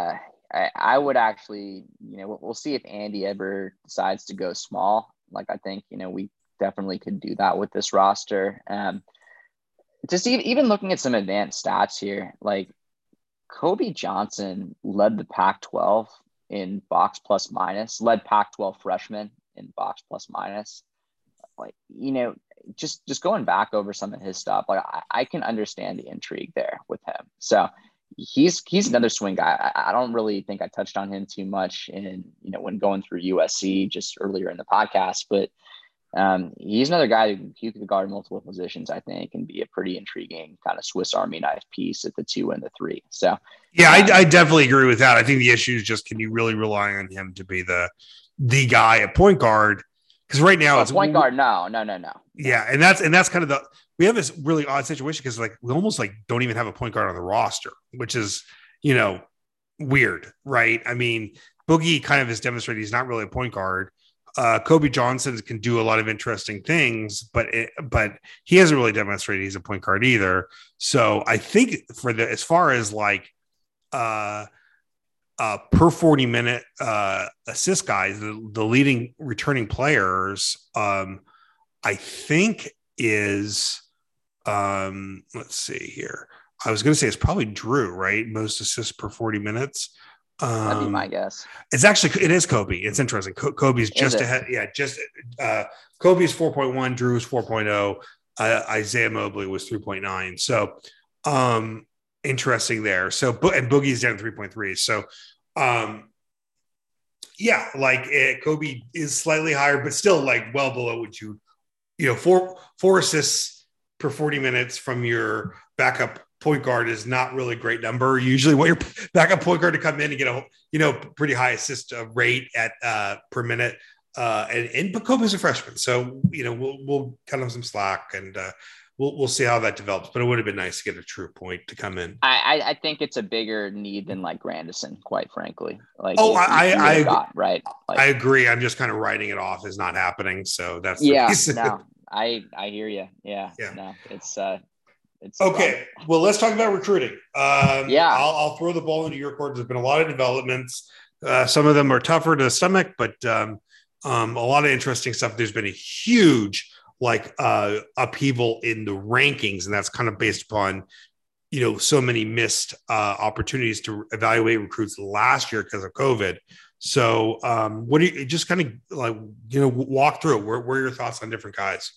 I would actually, we'll see if Andy ever decides to go small. Like, I think, we definitely could do that with this roster. Just even looking at some advanced stats here, like Kobe Johnson led the Pac-12 in box plus minus, led Pac-12 freshmen in box plus minus. Like, just going back over some of his stuff, like I can understand the intrigue there with him. So he's another swing guy. I don't really think I touched on him too much when going through USC just earlier in the podcast, but he's another guy who could guard multiple positions, I think, and be a pretty intriguing kind of Swiss Army knife piece at the 2 and the 3. So yeah, I definitely agree with that. I think the issue is just, can you really rely on him to be the guy at point guard? Because right now it's point guard. No. Yeah, and that's kind of we have this really odd situation because like we almost like don't even have a point guard on the roster, which is weird, right? I mean, Boogie kind of has demonstrated he's not really a point guard. Kobe Johnson can do a lot of interesting things, but he hasn't really demonstrated he's a point guard either. So I think as far as like per 40 minute assist guys, the leading returning players, I think is, let's see here. I was going to say it's probably Drew, right? Most assists per 40 minutes. That'd be my guess. It is Kobe. It's interesting. Kobe's just ahead. Yeah, Kobe's 4.1, Drew's 4.0, Isaiah Mobley was 3.9. So interesting there. So, and Boogie's down 3.3. So, yeah, like Kobe is slightly higher, but still like well below what four assists per 40 minutes from your backup point guard is not really a great number. Usually want your backup point guard to come in and get a, pretty high assist rate at per minute. But Kobe's a freshman. So, we'll cut him some slack and we'll see how that develops, but it would have been nice to get a true point to come in. I think it's a bigger need than like Grandison, quite frankly. Like, right. Like, I agree. I'm just kind of writing it off as not happening. So that's the reason. No, I hear you. Yeah. No, it's okay. Well, let's talk about recruiting. I'll throw the ball into your court. There's been a lot of developments. Some of them are tougher to stomach, but a lot of interesting stuff. There's been a huge upheaval in the rankings, and that's kind of based upon so many missed opportunities to evaluate recruits last year because of COVID. So what do you just kind of walk through it? Where are your thoughts on different guys?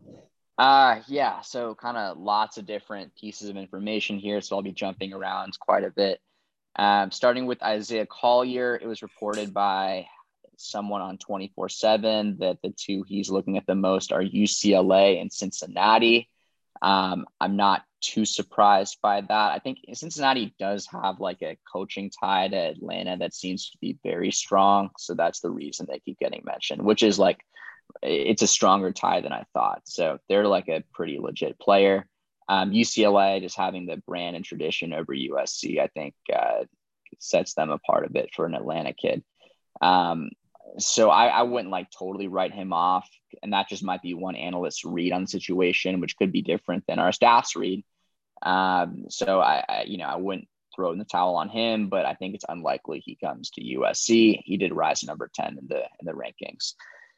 So kind of lots of different pieces of information here, so I'll be jumping around quite a bit. Starting with Isaiah Collier, it was reported by someone on 24/7 that the two he's looking at the most are UCLA and Cincinnati. I'm not too surprised by that. I think Cincinnati does have like a coaching tie to Atlanta that seems to be very strong. So that's the reason they keep getting mentioned, which is like, it's a stronger tie than I thought. So they're like a pretty legit player. UCLA just having the brand and tradition over USC, I think sets them apart a bit for an Atlanta kid. So I wouldn't like totally write him off, and that just might be one analyst's read on the situation, which could be different than our staff's read. So I wouldn't throw in the towel on him, but I think it's unlikely he comes to USC. He did rise to number 10 in the rankings.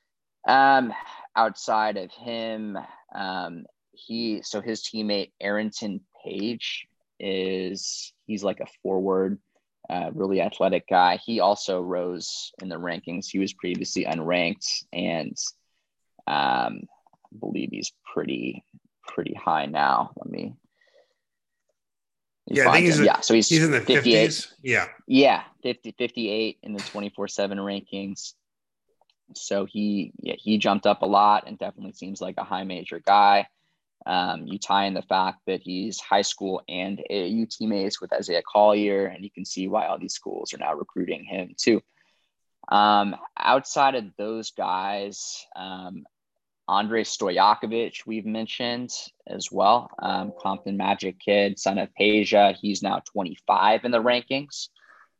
Outside of him, his teammate Arrington Page he's like a forward. Really athletic guy. He also rose in the rankings. He was previously unranked, and I believe he's pretty high now. I think he's in the 50s. Yeah, 58 in the 24/7 rankings. So he jumped up a lot and definitely seems like a high major guy. You tie in the fact that he's high school and AAU teammates with Isaiah Collier, and you can see why all these schools are now recruiting him too. Outside of those guys, Andrei Stojakovic, we've mentioned as well. Compton Magic kid, son of Peja. He's now 25 in the rankings.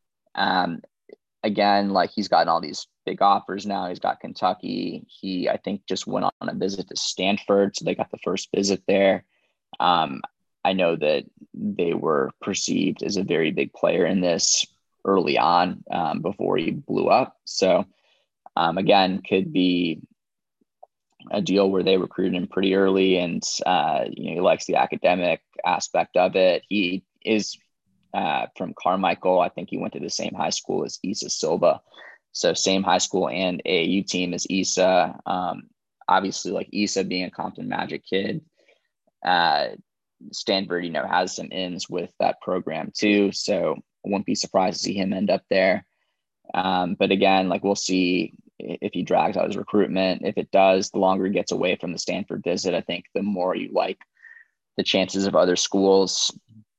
Again, like he's gotten all these big offers now. He's got Kentucky. He, I think, just went on a visit to Stanford. So they got the first visit there. I know that they were perceived as a very big player in this early on before he blew up. So again, could be a deal where they recruited him pretty early, and he likes the academic aspect of it. He is from Carmichael. I think he went to the same high school as Issa Silva. So same high school and AAU team as Issa. Obviously, like Issa being a Compton Magic kid, Stanford, has some ins with that program too. So I wouldn't be surprised to see him end up there. But again, like we'll see if he drags out his recruitment. If it does, the longer he gets away from the Stanford visit, I think the more you like the chances of other schools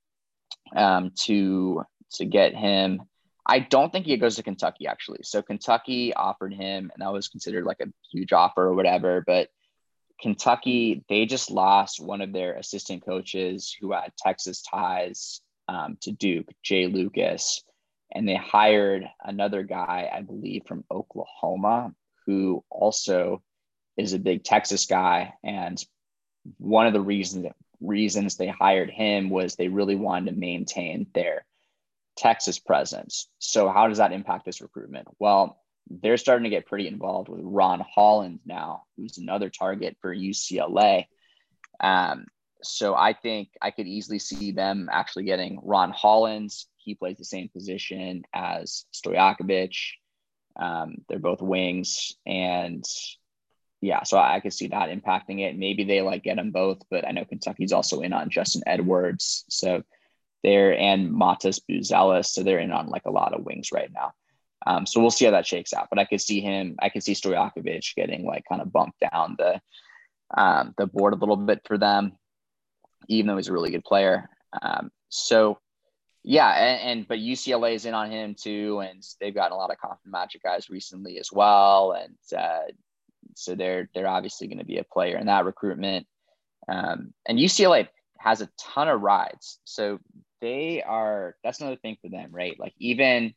to get him. I don't think he goes to Kentucky, actually. So Kentucky offered him, and that was considered like a huge offer or whatever. But Kentucky, they just lost one of their assistant coaches who had Texas ties to Duke, Jay Lucas. And they hired another guy, I believe, from Oklahoma, who also is a big Texas guy. And one of the reasons they hired him was they really wanted to maintain their Texas presence. So how does that impact this recruitment? Well, they're starting to get pretty involved with Ron Holland now, who's another target for UCLA. So I think I could easily see them actually getting Ron Hollins. He plays the same position as Stojakovic. They're both wings, and yeah, so I could see that impacting it. Maybe they get them both, but I know Kentucky's also in on Justin Edwards, so and Matas Buzelis, so they're in on a lot of wings right now. So we'll see how that shakes out. But I could see Stojakovic getting kind of bumped down the board a little bit for them, even though he's a really good player. So yeah, but UCLA is in on him too, and they've gotten a lot of Compton Magic guys recently as well, and so they're obviously going to be a player in that recruitment. And UCLA has a ton of rides, so that's another thing for them, right? Even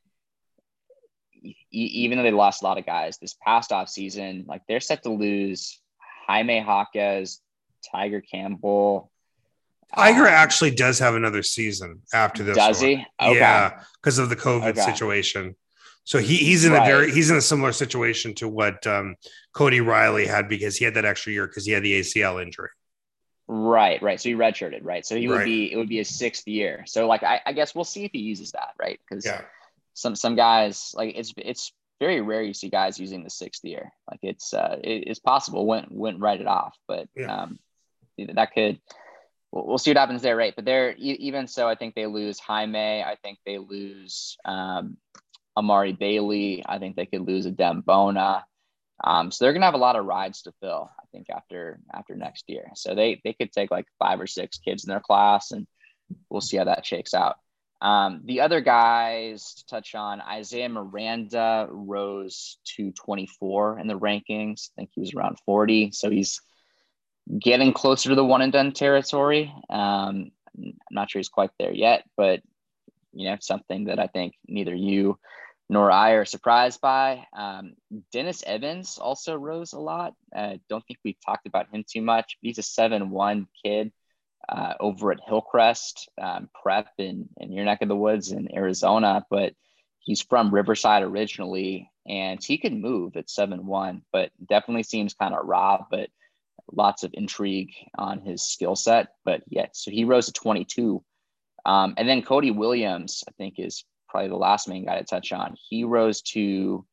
though they lost a lot of guys this past off season, they're set to lose Jaime Jaquez, Tiger Campbell. Tiger actually does have another season after this. Does he? Okay. Yeah, because of the COVID situation. So he's in he's in a similar situation to what Cody Riley had, because he had that extra year because he had the ACL injury. Right. So he redshirted, right? So it would be his 6th year. So I guess we'll see if he uses that, right? Because some guys, it's very rare you see guys using the 6th year. It's possible. Wouldn't write it off, but that could. We'll see what happens there, right? But even so, I think they lose Jaime. I think they lose Amari Bailey. I think they could lose Adem Bona. So they're gonna have a lot of rides to fill, I think, after next year. So they could take 5 or 6 kids in their class, and we'll see how that shakes out. The other guys to touch on, Isaiah Miranda rose to 24 in the rankings. I think he was around 40. So he's getting closer to the one and done territory. I'm not sure he's quite there yet, but something that I think neither you nor I are surprised by. Dennis Evans also rose a lot. Don't think we've talked about him too much. He's a 7'1" kid over at Hillcrest Prep in your neck of the woods in Arizona, but he's from Riverside originally, and he can move at 7'1", but definitely seems kind of raw, but lots of intrigue on his skill set. But yeah, so he rose to 22. And then Cody Williams, I think, is probably the last main guy to touch on. He rose to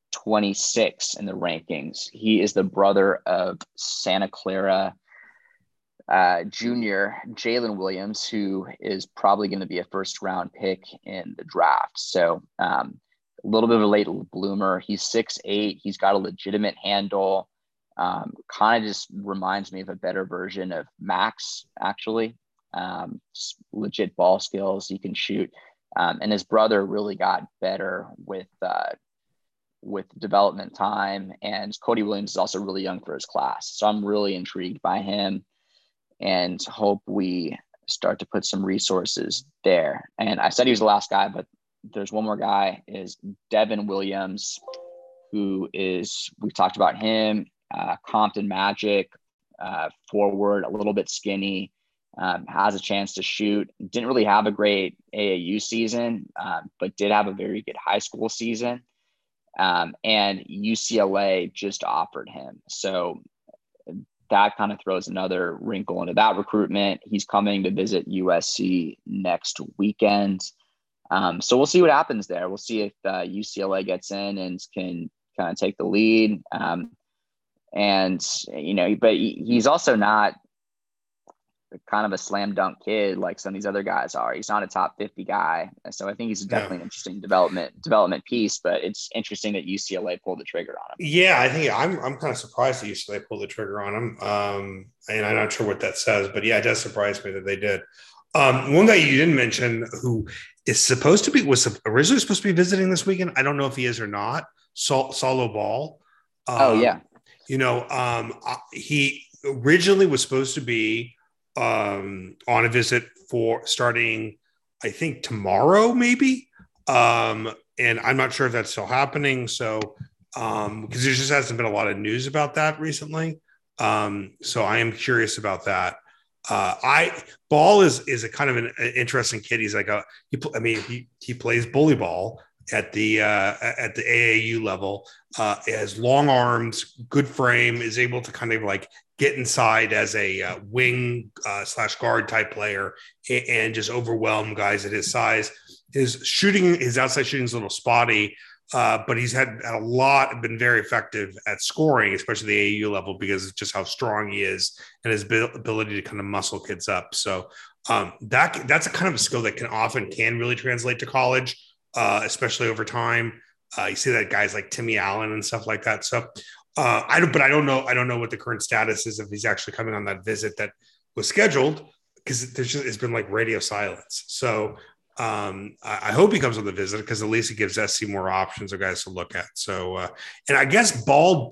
26 in the rankings. He is the brother of Santa Clara junior Jalen Williams, who is probably going to be a first-round pick in the draft. So a little bit of a late bloomer. He's 6'8". He's got a legitimate handle. Kind of just reminds me of a better version of Max, actually. Just legit ball skills. He can shoot. And his brother really got better with development time. And Cody Williams is also really young for his class. So I'm really intrigued by him and hope we start to put some resources there. And I said he was the last guy, but there's one more guy, is Devin Williams, we've talked about him. Compton Magic, forward, a little bit skinny, has a chance to shoot. Didn't really have a great AAU season, but did have a very good high school season. And UCLA just offered him. So that kind of throws another wrinkle into that recruitment. He's coming to visit USC next weekend. So we'll see what happens there. We'll see if UCLA gets in and can kind of take the lead. But he's also not kind of a slam dunk kid like some of these other guys are. He's not a top 50 guy. So I think he's definitely an interesting development piece, but it's interesting that UCLA pulled the trigger on him. Yeah, I think I'm kind of surprised that UCLA pulled the trigger on him. And I'm not sure what that says, but yeah, it does surprise me that they did. One guy you didn't mention who was originally supposed to be visiting this weekend. I don't know if he is or not. Saulo Ball. He originally was supposed to be on a visit for starting, I think, tomorrow, maybe. And I'm not sure if that's still happening. So, because there just hasn't been a lot of news about that recently. So I am curious about that. Ball is a kind of an interesting kid. He's he plays bully ball. at the AAU level. Has long arms, good frame, is able to kind of like get inside as a wing slash guard type player and just overwhelm guys at his size. His outside shooting is a little spotty, but he's had been very effective at scoring, especially the AAU level, because of just how strong he is and his ability to kind of muscle kids up. So that's a kind of a skill that can really translate to college, especially over time. You see that guys like Timmy Allen and stuff like that. So I don't know. I don't know what the current status is if he's actually coming on that visit that was scheduled, because it's been like radio silence. So I hope he comes on the visit, because at least it gives SC more options of guys to look at. So and I guess Ball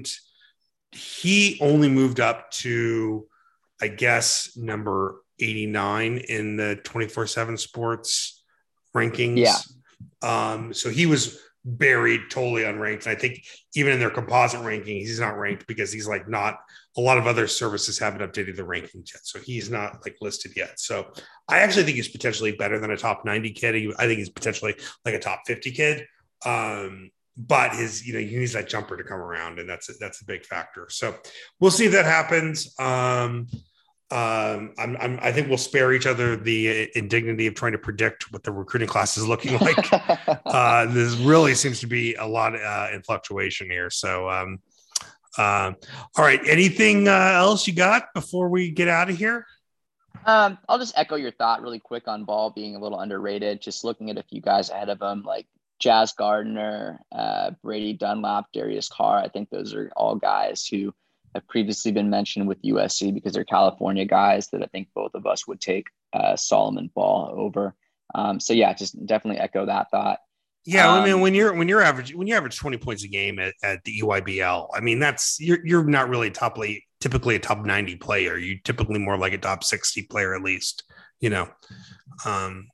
he only moved up to, I guess, number 89 in the 24/7 Sports rankings. Yeah. So he was buried totally unranked. And I think even in their composite ranking, he's not ranked because he's like not a lot of other services haven't updated the rankings yet. So he's not like listed yet. So I actually think he's potentially better than a top 90 kid. I think he's potentially like a top 50 kid. But he needs that jumper to come around, and that's a big factor. So we'll see if that happens. I think we'll spare each other the indignity of trying to predict what the recruiting class is looking like. This really seems to be a lot in fluctuation here. So, all right. Anything else you got before we get out of here? I'll just echo your thought really quick on Ball being a little underrated. Just looking at a few guys ahead of him, like Jazz Gardner, Brady Dunlap, Darius Carr. I think those are all guys who have previously been mentioned with USC because they're California guys that I think both of us would take Solomon Ball over. So yeah, just definitely echo that thought. Yeah, I mean, when you average 20 points a game at the EYBL, I mean, you're not really typically a top 90 player. You typically more like a top 60 player at least. You don't find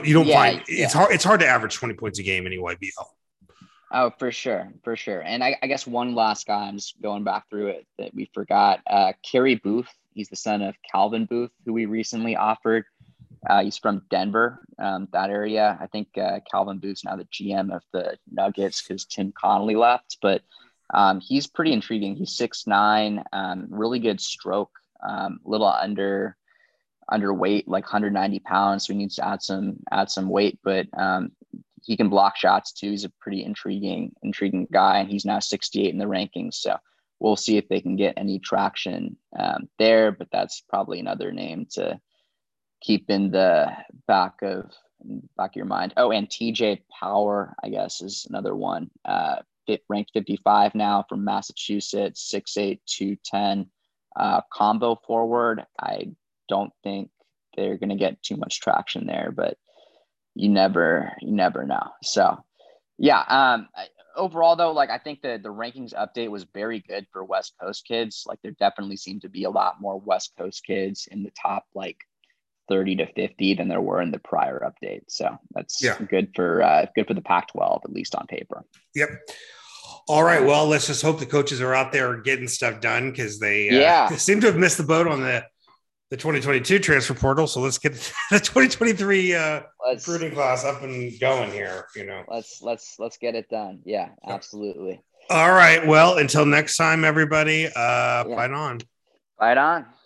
it's hard to average 20 points a game in EYBL. Oh, for sure. And I guess one last guy, I'm just going back through it that we forgot. Kerry Booth. He's the son of Calvin Booth, who we recently offered. He's from Denver, that area. I think Calvin Booth's now the GM of the Nuggets because Tim Connolly left. But he's pretty intriguing. He's 6'9", really good stroke, little underweight, like 190 pounds. So he needs to add some weight, but he can block shots too. He's a pretty intriguing guy, and he's now 68 in the rankings. So we'll see if they can get any traction there, but that's probably another name to keep in the back of your mind. Oh, and TJ Power, I guess, is another one. Ranked 55 now from Massachusetts, 6'8", 210. Combo forward. I don't think they're going to get too much traction there, but you never know. So yeah, overall though, like I think the rankings update was very good for West Coast kids. Like there definitely seemed to be a lot more West Coast kids in the top like 30 to 50 than there were in the prior update. So that's good for the Pac-12, at least on paper. Yep. All right. Well, let's just hope the coaches are out there getting stuff done, because they seem to have missed the boat on the 2022 transfer portal. So let's get the 2023 recruiting class up and going here. Let's get it done. Yeah, absolutely. All right. Well, until next time, everybody. Fight on.